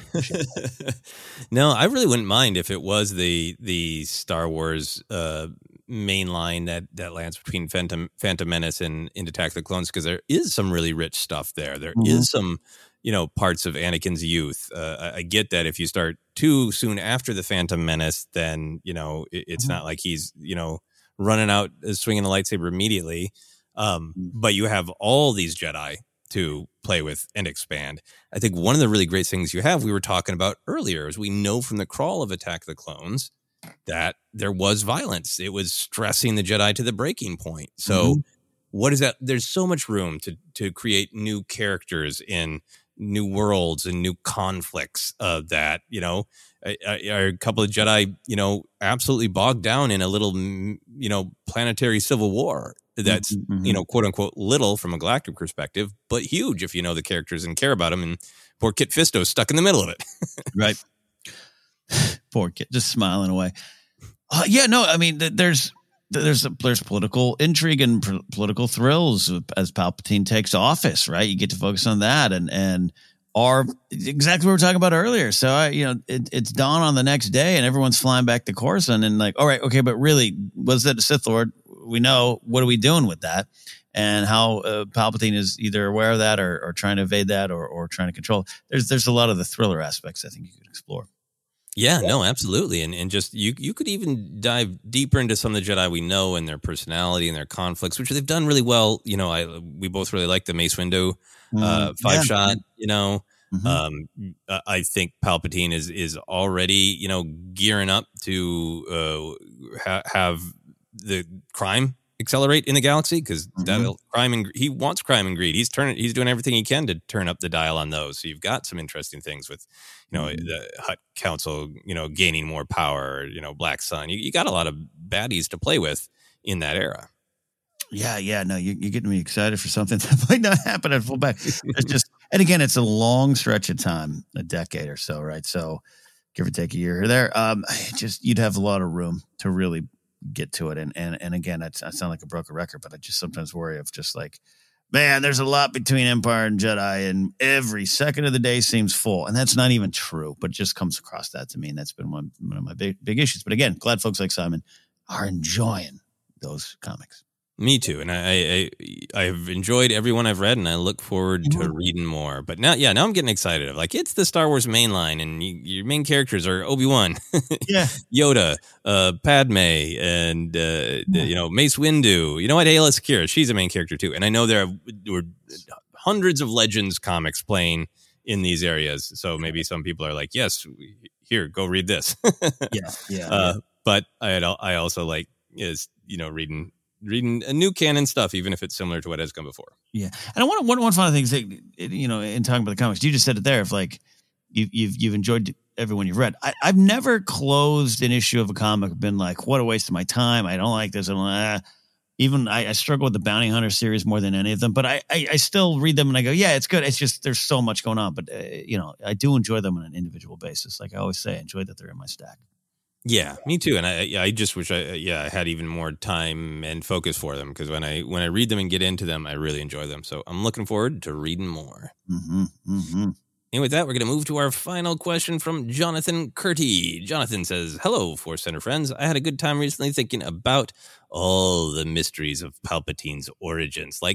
No, I really wouldn't mind if it was the the Star Wars uh, main line that, that lands between Phantom Phantom Menace and, and Attack of the Clones, because there is some really rich stuff there. There mm-hmm. is some, you know, parts of Anakin's youth. Uh, I, I get that if you start too soon after the Phantom Menace, then, you know, it, it's mm-hmm. not like he's, you know, running out uh, swinging a lightsaber immediately. Um, mm-hmm. But you have all these Jedi to play with and expand. I think one of the really great things you have, we were talking about earlier, is we know from the crawl of Attack of the Clones that there was violence. It was stressing the Jedi to the breaking point. So mm-hmm. what is that? There's so much room to to create new characters in new worlds and new conflicts of that, you know, are a couple of Jedi, you know, absolutely bogged down in a little, you know, planetary civil war that's, mm-hmm. you know, quote unquote, little from a galactic perspective, but huge if you know the characters and care about them. And poor Kit Fisto's stuck in the middle of it. Right. Poor Kit, just smiling away. Uh, yeah, no, I mean, there's, there's, there's political intrigue and pr- political thrills as Palpatine takes office, right? You get to focus on that and, and, are exactly what we were talking about earlier. So, I, you know, it, it's dawn on the next day and everyone's flying back to Coruscant and like, all right, okay, but really, was that a Sith Lord? We know, what are we doing with that? And how uh, Palpatine is either aware of that or, or trying to evade that or, or trying to control. There's there's a lot of the thriller aspects I think you could explore. Yeah, no, absolutely. And and just you you could even dive deeper into some of the Jedi we know and their personality and their conflicts, which they've done really well. You know, I we both really like the Mace Windu uh, five yeah. shot, you know. Mm-hmm. Um, I think Palpatine is is already, you know, gearing up to uh, ha- have the crime accelerate in the galaxy because mm-hmm. that crime and he wants crime and greed. He's turning, he's doing everything he can to turn up the dial on those. So you've got some interesting things with, you know, mm-hmm. the Hutt Council, you know, gaining more power. You know, Black Sun. You, you got a lot of baddies to play with in that era. Yeah, yeah, no, you, you're getting me excited for something that might not happen at fullback. It's just, and again, it's a long stretch of time, a decade or so, right? So, give or take a year here or there. Um, just you'd have a lot of room to really get to it, and and and again, I, I sound like a broken record, but I just sometimes worry of just like, man, there's a lot between Empire and Jedi, and every second of the day seems full, and that's not even true, but just comes across that to me, and that's been one one of my big big issues. But again, glad folks like Simon are enjoying those comics. Me too, and I, I I've enjoyed everyone I've read, and I look forward to reading more. But now, yeah, now I'm getting excited. Like it's the Star Wars mainline, and you, your main characters are Obi-Wan, yeah, Yoda, uh, Padme, and uh, yeah. you know Mace Windu. You know what, Aayla Secura, she's a main character too. And I know there were hundreds of Legends comics playing in these areas, so maybe some people are like, yes, here, go read this. yeah, yeah, uh, yeah. But I had, I also like is you know reading. reading a new canon stuff, even if it's similar to what has come before. Yeah. And I want one, one final thing, that, you know, in talking about the comics, you just said it there. If like you, you've, you've enjoyed everyone you've read. I, I've never closed an issue of a comic, been like, what a waste of my time. I don't like this. I'm like, ah. Even I, I struggle with the Bounty Hunter series more than any of them, but I, I, I still read them and I go, yeah, it's good. It's just, there's so much going on, but uh, you know, I do enjoy them on an individual basis. Like I always say, I enjoy that they're in my stack. Yeah, me too. And I, I just wish I, yeah, I had even more time and focus for them because when I when I read them and get into them, I really enjoy them. So I'm looking forward to reading more. Mm-hmm, mm-hmm. And with that, we're going to move to our final question from Jonathan Curti. Jonathan says, "Hello, Force Center friends. I had a good time recently thinking about all the mysteries of Palpatine's origins, like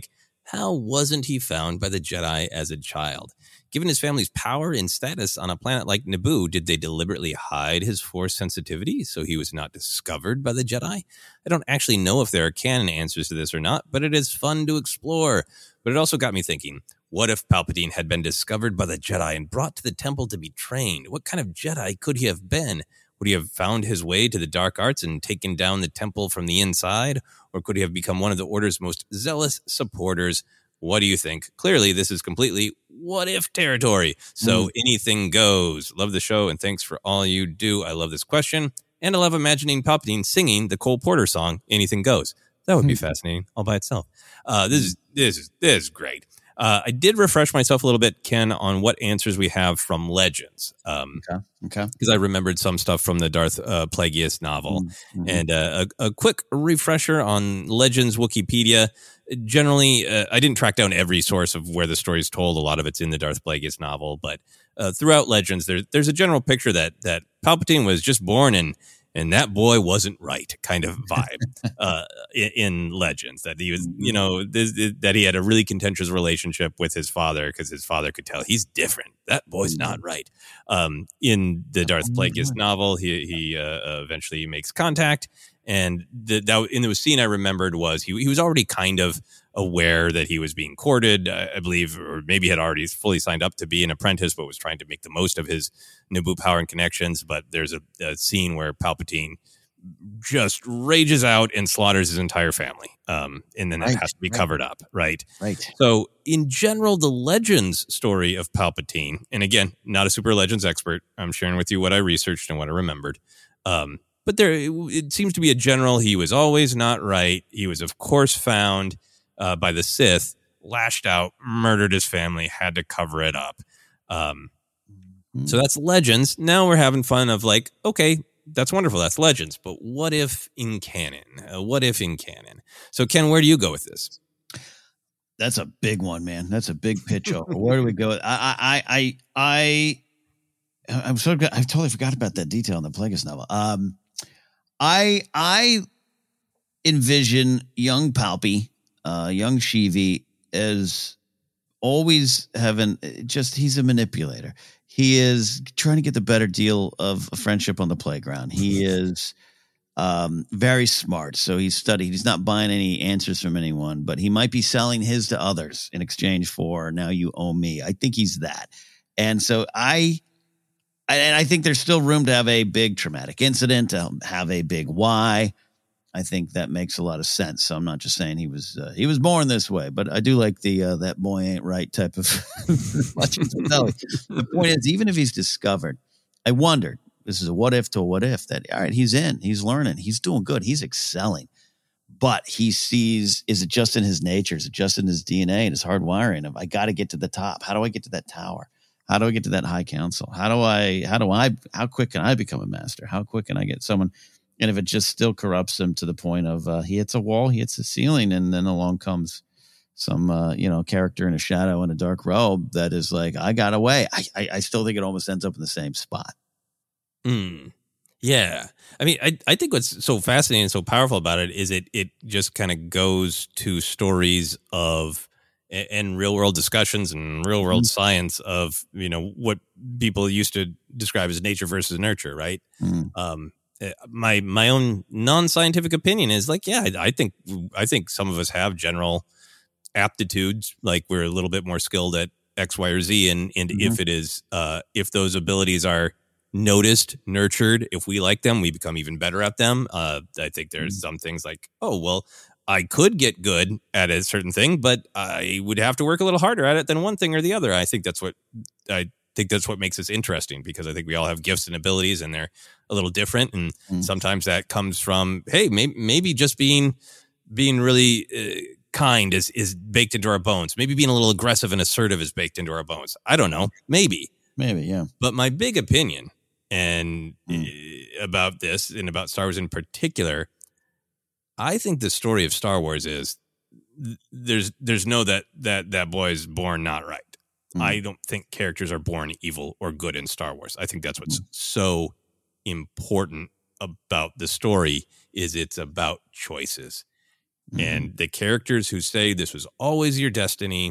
How wasn't he found by the Jedi as a child? Given his family's power and status on a planet like Naboo, did they deliberately hide his Force sensitivity so he was not discovered by the Jedi? I don't actually know if there are canon answers to this or not, but it is fun to explore. But it also got me thinking, what if Palpatine had been discovered by the Jedi and brought to the temple to be trained? What kind of Jedi could he have been? Would he have found his way to the dark arts and taken down the temple from the inside? Or could he have become one of the Order's most zealous supporters? What do you think? Clearly, this is completely what-if territory. So mm. anything goes. Love the show, and thanks for all you do. I love this question, and I love imagining Palpatine singing the Cole Porter song, Anything Goes. That would be mm. fascinating all by itself. Uh, this is this is this is great. Uh, I did refresh myself a little bit, Ken, on what answers we have from Legends. Um, okay. Okay. Because I remembered some stuff from the Darth uh, Plagueis novel. Mm-hmm. And uh, a, a quick refresher on Legends Wikipedia. Generally, uh, I didn't track down every source of where the story is told. A lot of it's in the Darth Plagueis novel. But uh, throughout Legends, there, there's a general picture that that Palpatine was just born and and that boy wasn't right kind of vibe uh, in, in Legends, that he was, you know, this, that he had a really contentious relationship with his father because his father could tell he's different. That boy's not right. Um, in the Darth Plagueis novel, he, he uh, eventually makes contact. And the, that in the scene I remembered was he, he was already kind of aware that he was being courted, I, I believe, or maybe had already fully signed up to be an apprentice, but was trying to make the most of his Naboo power and connections. But there's a, a scene where Palpatine just rages out and slaughters his entire family. Um, and then that right, has to be right. covered up, right? Right. So in general, the Legends story of Palpatine, and again, not a super Legends expert, I'm sharing with you what I researched and what I remembered. Um, But there, it, it seems to be a general. He was always not right. He was, of course, found uh, by the Sith, lashed out, murdered his family, had to cover it up. Um, mm-hmm. So that's Legends. Now we're having fun of like, okay, that's wonderful. That's Legends. But what if in canon? Uh, what if in canon? So, Ken, where do you go with this? That's a big one, man. That's a big pitch over. Where do we go? I, I, I, I, I'm so I totally forgot about that detail in the Plagueis novel. Um. I I envision young Palpy, uh, young Sheevy, as always having just he's a manipulator. He is trying to get the better deal of a friendship on the playground. He is um, very smart, so he's studied. He's not buying any answers from anyone, but he might be selling his to others in exchange for now you owe me. I think he's that, and so I. And I think there's still room to have a big traumatic incident, to have a big why. I think that makes a lot of sense. So I'm not just saying he was uh, he was born this way, but I do like the uh, that boy ain't right type of watching. The point is, even if he's discovered, I wondered, this is a what if to a what if, that, all right, he's in, he's learning, he's doing good, he's excelling. But he sees, is it just in his nature? Is it just in his D N A and his hardwiring of, I got to get to the top. How do I get to that tower? How do I get to that high council? How do I, how do I, how quick can I become a master? How quick can I get someone? And if it just still corrupts him to the point of uh, he hits a wall, he hits a ceiling, and then along comes some, uh, you know, character in a shadow in a dark robe that is like, I got away. I, I, I still think it almost ends up in the same spot. Mm. Yeah. I mean, I, I think what's so fascinating and so powerful about it is it, it just kind of goes to stories of, and real world discussions and real world mm. science of, you know, what people used to describe as nature versus nurture. Right. Mm. Um, my, my own non-scientific opinion is like, yeah, I, I think, I think some of us have general aptitudes. Like we're a little bit more skilled at X, Y, or Z. And, and mm-hmm. if it is, uh, if those abilities are noticed, nurtured, if we like them, we become even better at them. Uh, I think there's mm. some things like, oh, well, I could get good at a certain thing, but I would have to work a little harder at it than one thing or the other. I think that's what I think that's what makes this interesting, because I think we all have gifts and abilities and they're a little different. And mm. sometimes that comes from, hey, maybe, maybe just being, being really uh, kind is, is baked into our bones. Maybe being a little aggressive and assertive is baked into our bones. I don't know. Maybe, maybe. Yeah. But my big opinion and mm. uh, about this and about Star Wars in particular, I think the story of Star Wars is there's there's no that that that boy is born not right. Mm. I don't think characters are born evil or good in Star Wars. I think that's what's mm. so important about the story is it's about choices. Mm-hmm. And the characters who say this was always your destiny,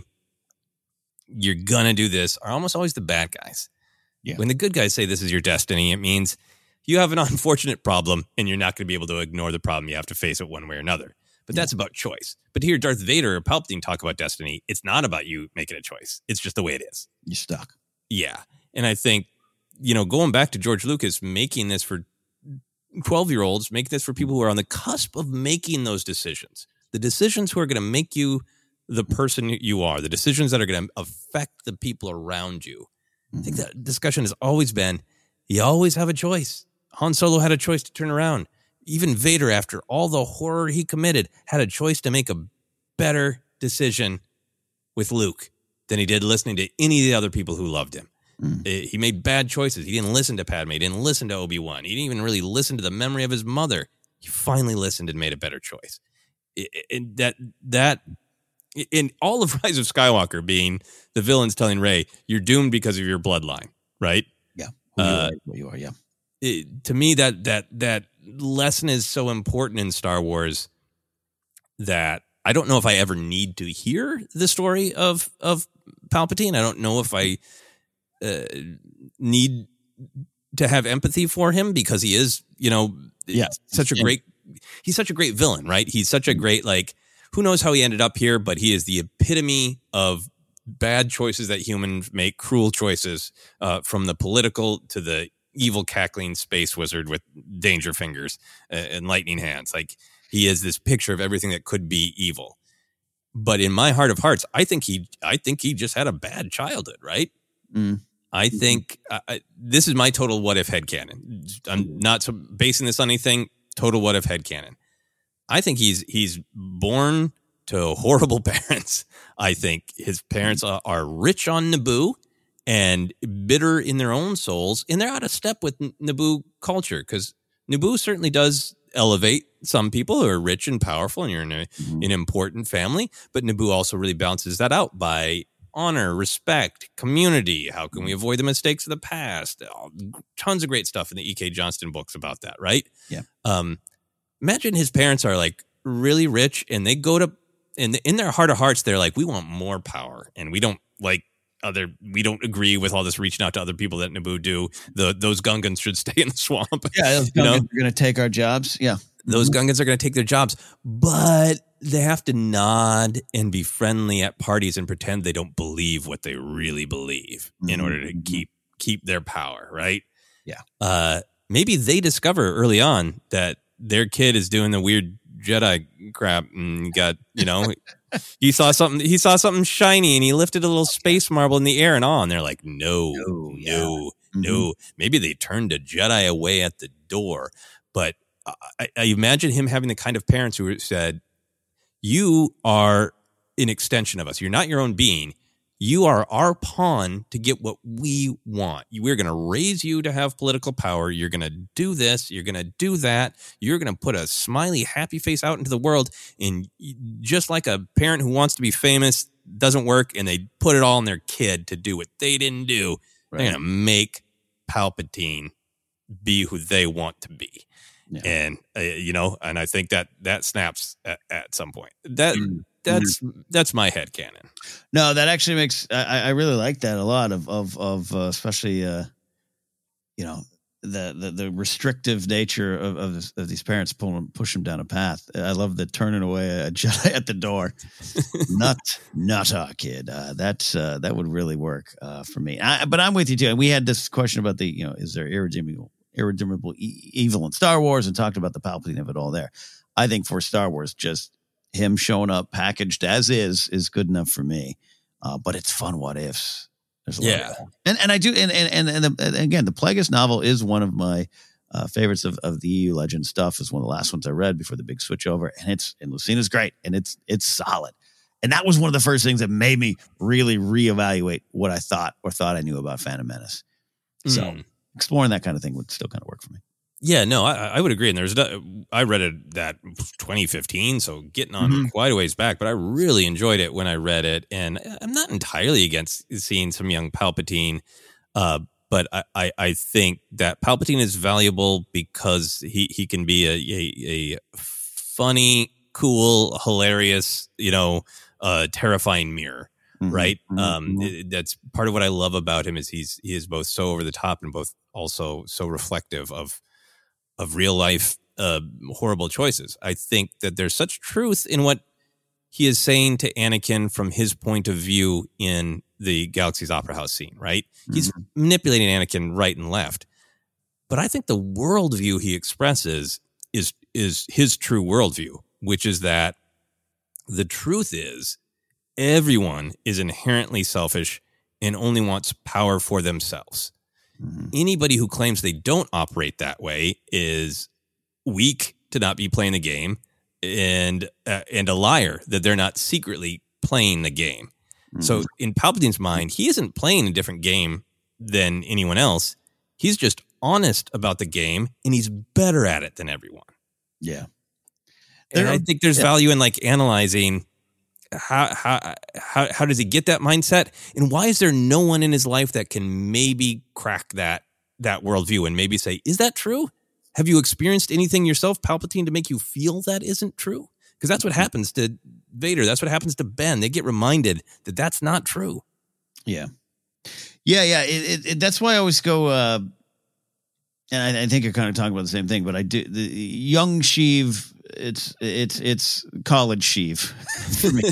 you're gonna do this, are almost always the bad guys. Yeah. When the good guys say this is your destiny, it means you have an unfortunate problem and you're not going to be able to ignore the problem. You have to face it one way or another. But yeah. that's about choice. But here, Darth Vader or Palpatine talk about destiny. It's not about you making a choice. It's just the way it is. You're stuck. Yeah. And I think, you know, going back to George Lucas, making this for twelve-year-olds, making this for people who are on the cusp of making those decisions. The decisions who are going to make you the person you are. The decisions that are going to affect the people around you. I think that discussion has always been, you always have a choice. Han Solo had a choice to turn around. Even Vader, after all the horror he committed, had a choice to make a better decision with Luke than he did listening to any of the other people who loved him. Mm. He made bad choices. He didn't listen to Padme. He didn't listen to Obi-Wan. He didn't even really listen to the memory of his mother. He finally listened and made a better choice. And that, that, in all of Rise of Skywalker being the villains telling Rey, you're doomed because of your bloodline, right? Yeah. Who you uh, are, who you are, yeah. It, to me, that that that lesson is so important in Star Wars that I don't know if I ever need to hear the story of of Palpatine. I don't know if I uh, need to have empathy for him because he is, you know, yeah, such a great. He's such a great villain, right? He's such a great, like, who knows how he ended up here, but he is the epitome of bad choices that humans make, cruel choices, uh, from the political to the evil cackling space wizard with danger fingers and lightning hands. Like, he is this picture of everything that could be evil. But in my heart of hearts, I think he, I think he just had a bad childhood, right? Mm. I think I, this is my total what if headcanon. I'm not so basing this on anything. Total what if headcanon. I think he's he's born to horrible parents. I think his parents are, are rich on Naboo and bitter in their own souls, and they're out of step with Naboo culture because Naboo certainly does elevate some people who are rich and powerful, and you're in a, mm-hmm. an important family. But Naboo also really balances that out by honor, respect, community. How can we avoid the mistakes of the past? Tons of great stuff in the E K. Johnston books about that, right? Yeah. Um, imagine his parents are like really rich and they go to, and in their heart of hearts, they're like, we want more power and we don't like other, we don't agree with all this reaching out to other people that Naboo do. The, those Gungans should stay in the swamp. Yeah. Those Gungans you know? are going to take our jobs. Yeah. Those Gungans are going to take their jobs, but they have to nod and be friendly at parties and pretend they don't believe what they really believe mm-hmm. in order to keep keep their power, right? Yeah. Uh, maybe they discover early on that their kid is doing the weird Jedi crap and got, you know, he saw something he saw something shiny and he lifted a little space marble in the air and on. And they're like, no, no, yeah. no, mm-hmm. no. Maybe they turned a Jedi away at the door, but I, I imagine him having the kind of parents who said, you are an extension of us. You're not your own being. You are our pawn to get what we want. We're going to raise you to have political power. You're going to do this. You're going to do that. You're going to put a smiley, happy face out into the world. And just like a parent who wants to be famous doesn't work, and they put it all on their kid to do what they didn't do, right. They're going to make Palpatine be who they want to be. Yeah. And, uh, you know, and I think that that snaps at, at some point. That mm. That's mm. that's my headcanon. No, that actually makes, I, I really like that a lot of, of, of uh, especially, uh, you know, the, the, the restrictive nature of, of, this, of these parents pull them, push them down a path. I love the turning away a Jedi at the door. not, not our kid. Uh, that's, uh, that would really work uh, for me. I, but I'm with you too. We had this question about the, you know, is there irredeemable irredeemable e- evil in Star Wars and talked about the Palpatine of it all there. I think for Star Wars, just him showing up packaged as is is good enough for me. Uh, but it's fun what ifs. There's a lot yeah. of that. And and I do and and and, the, and again, the Plagueis novel is one of my uh, favorites of, of the E U Legend stuff. It's one of the last ones I read before the big switch over. And it's and Lucina's great and it's it's solid. And that was one of the first things that made me really reevaluate what I thought or thought I knew about Phantom Menace. So mm. exploring that kind of thing would still kind of work for me. Yeah, no, I, I would agree. And there's, I read it that twenty fifteen, so getting on mm-hmm. quite a ways back. But I really enjoyed it when I read it, and I'm not entirely against seeing some young Palpatine. Uh, but I, I, I think that Palpatine is valuable because he he can be a a, a funny, cool, hilarious, you know, uh, terrifying mirror, mm-hmm. right? Mm-hmm. Um, it, that's part of what I love about him is he's he is both so over the top and both also so reflective of of real life uh, horrible choices. I think that there's such truth in what he is saying to Anakin from his point of view in the Galaxy's Opera House scene, right? Mm-hmm. He's manipulating Anakin right and left. But I think the worldview he expresses is is his true worldview, which is that the truth is everyone is inherently selfish and only wants power for themselves. Mm-hmm. Anybody who claims they don't operate that way is weak to not be playing the game and uh, and a liar that they're not secretly playing the game. Mm-hmm. So in Palpatine's mind, he isn't playing a different game than anyone else. He's just honest about the game, and he's better at it than everyone. Yeah. And There- I think there's yeah. value in like analyzing how, how how how does he get that mindset, and why is there no one in his life that can maybe crack that that worldview and maybe say, is that true? Have you experienced anything yourself, Palpatine, to make you feel that isn't true? Because that's what happens to Vader. That's what happens to Ben. They get reminded that that's not true. Yeah. Yeah, yeah. It, it, it, that's why I always go, uh, and I, I think you're kind of talking about the same thing, but I do, the young Sheev, it's, it's, it's college Sheev for me.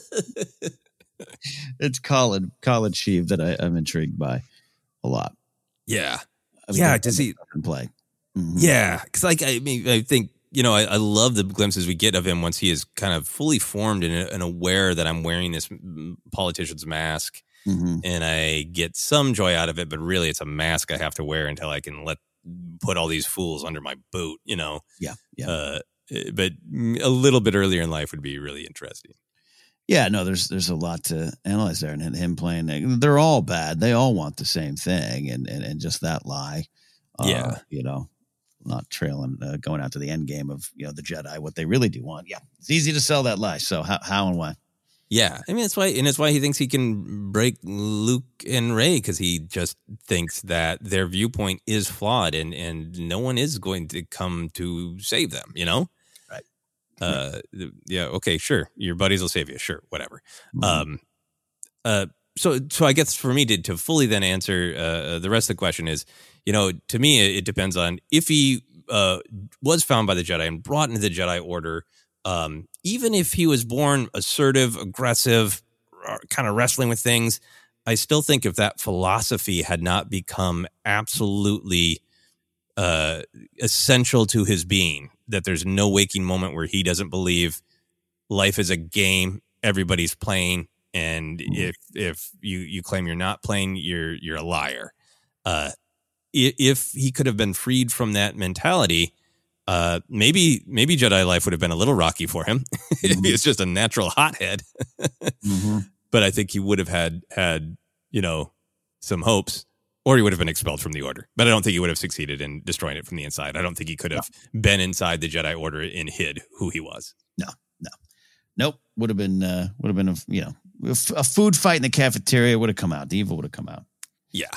It's college, college Sheev that I, I'm intrigued by a lot. Yeah. I mean, yeah. I- Does he I play? Mm-hmm. Yeah. Because like, I mean, I think, you know, I, I love the glimpses we get of him once he is kind of fully formed and, and aware that I'm wearing this politician's mask. Mm-hmm. And I get some joy out of it, but really it's a mask I have to wear until I can let put all these fools under my boot, you know? Yeah. Yeah. Uh, but a little bit earlier in life would be really interesting. Yeah, no, there's there's a lot to analyze there, and him playing. They're all bad. They all want the same thing, and and, and just that lie. Uh, Yeah. you know, not trailing, uh, going out to the end game of you know the Jedi, what they really do want. Yeah, it's easy to sell that lie. So how how and why? Yeah, I mean that's why, and it's why he thinks he can break Luke and Rey, because he just thinks that their viewpoint is flawed, and and no one is going to come to save them. You know, right? Uh, yeah. Okay, sure. Your buddies will save you. Sure, whatever. Mm-hmm. Um, uh, so so I guess for me to to fully then answer uh, the rest of the question is, you know, to me it, it depends on if he uh was found by the Jedi and brought into the Jedi Order. Um, even if he was born assertive, aggressive, kind of wrestling with things, I still think if that philosophy had not become absolutely uh, essential to his being, that there's no waking moment where he doesn't believe life is a game, everybody's playing, and mm-hmm. if if you, you claim you're not playing, you're you're a liar. Uh, if he could have been freed from that mentality, Uh, maybe maybe Jedi life would have been a little rocky for him. Mm-hmm. It's just a natural hothead. Mm-hmm. But I think he would have had had you know some hopes, or he would have been expelled from the Order. But I don't think he would have succeeded in destroying it from the inside. I don't think he could have no. been inside the Jedi Order and hid who he was. No, no, nope. Would have been uh, would have been a you know a, f- a food fight in the cafeteria would have come out. The evil would have come out. Yeah,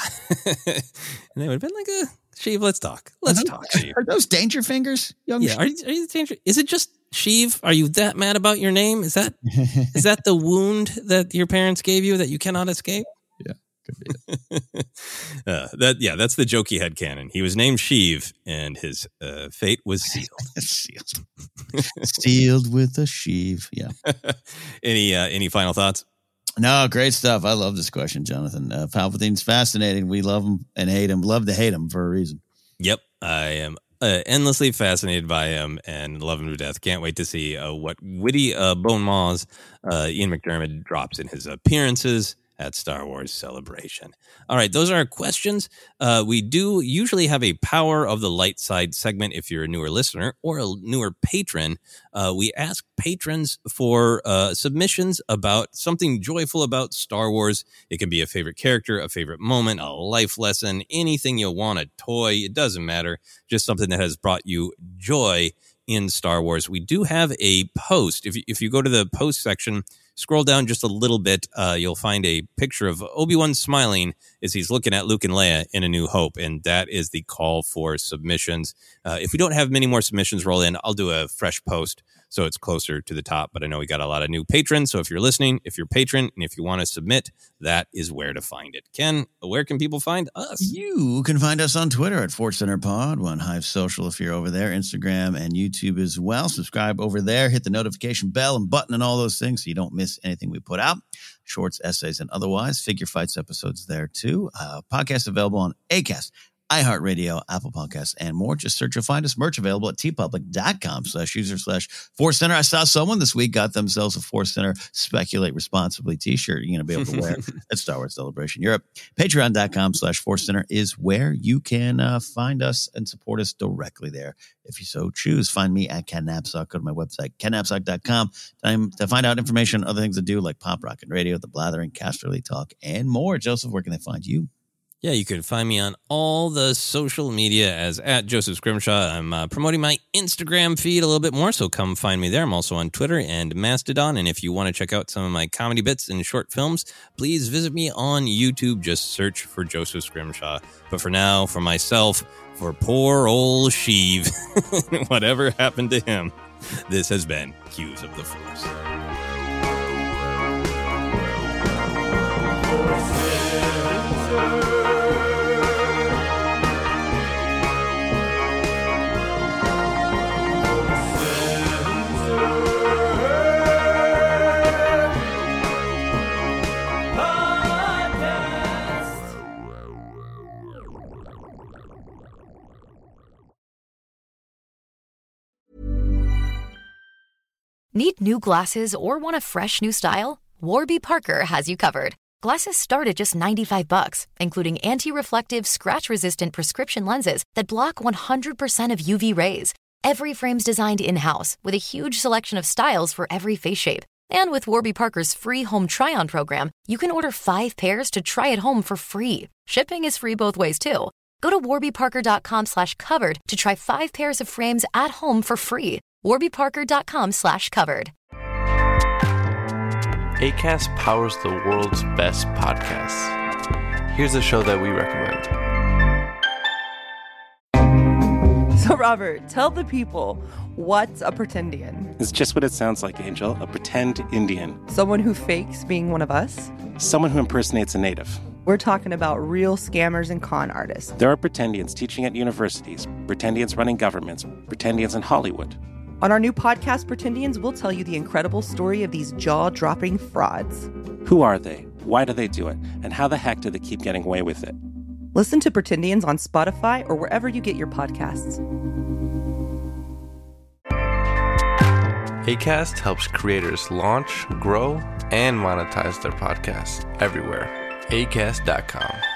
and they would have been like a. Sheev, let's talk. Let's are talk, those, Sheev. Are those danger fingers, young? Yeah, are you, are you danger? Is it just Sheev? Are you that mad about your name? Is that is that the wound that your parents gave you that you cannot escape? Yeah, could be it. uh, that yeah, that's the jokey headcanon. He was named Sheev, and his uh, fate was sealed. sealed, sealed with a sheave. Yeah. any uh, any final thoughts? No, great stuff. I love this question, Jonathan. Uh, Palpatine's fascinating. We love him and hate him. Love to hate him for a reason. Yep, I am uh, endlessly fascinated by him and love him to death. Can't wait to see uh, what witty uh, bon mots uh, Ian McDermott drops in his appearances at Star Wars Celebration. All right, those are our questions. Uh, we do usually have a Power of the Light Side segment if you're a newer listener or a newer patron. Uh, we ask patrons for uh, submissions about something joyful about Star Wars. It can be a favorite character, a favorite moment, a life lesson, anything you want, a toy. It doesn't matter. Just something that has brought you joy in Star Wars. We do have a post. If you, if you go to the post section, scroll down just a little bit, uh, you'll find a picture of Obi-Wan smiling as he's looking at Luke and Leia in A New Hope, and that is the call for submissions. Uh, if we don't have many more submissions roll in, I'll do a fresh post so it's closer to the top. But I know we got a lot of new patrons, so if you're listening, if you're a patron, and if you want to submit, that is where to find it. Ken, where can people find us? You can find us on Twitter at ForceCenterPod, on Hive Social if you're over there, Instagram and YouTube as well. Subscribe over there, hit the notification bell and button and all those things so you don't miss anything we put out. Shorts, essays, and otherwise. Figure Fights episodes there too. Uh, podcast available on Acast, iHeartRadio, Apple Podcasts, and more. Just search and find us. Merch available at tpublic.com slash user slash Force Center. I saw someone this week got themselves a Force Center Speculate Responsibly t-shirt you're going to be able to wear at Star Wars Celebration Europe. Patreon.com slash Force Center is where you can uh, find us and support us directly there if you so choose. Find me at Ken Napzok. Go to my website, ken napzok dot com, time to find out information on other things to do like Pop Rock and Radio, The Blathering, Casterly Talk, and more. Joseph, where can they find you? Yeah, you can find me on all the social media as at Joseph Scrimshaw. I'm uh, promoting my Instagram feed a little bit more, so come find me there. I'm also on Twitter and Mastodon, and if you want to check out some of my comedy bits and short films, please visit me on YouTube. Just search for Joseph Scrimshaw. But for now, for myself, for poor old Sheev, whatever happened to him, this has been Cues of the Force. Need new glasses or want a fresh new style? Warby Parker has you covered. Glasses start at just ninety-five bucks, including anti-reflective, scratch-resistant prescription lenses that block one hundred percent of U V rays. Every frame's designed in-house with a huge selection of styles for every face shape. And with Warby Parker's free home try-on program, you can order five pairs to try at home for free. Shipping is free both ways, too. Go to warbyparker.com slash covered to try five pairs of frames at home for free. warbyparker.com slash covered. Acast powers the world's best podcasts. Here's a show that we recommend. So, Robert, tell the people, what's a pretendian? It's just what it sounds like, Angel. A pretend Indian. Someone who fakes being one of us? Someone who impersonates a native. We're talking about real scammers and con artists. There are pretendians teaching at universities, pretendians running governments, pretendians in Hollywood. On our new podcast, Pretendians, we'll tell you the incredible story of these jaw-dropping frauds. Who are they? Why do they do it? And how the heck do they keep getting away with it? Listen to Pretendians on Spotify or wherever you get your podcasts. Acast helps creators launch, grow, and monetize their podcasts everywhere. acast dot com.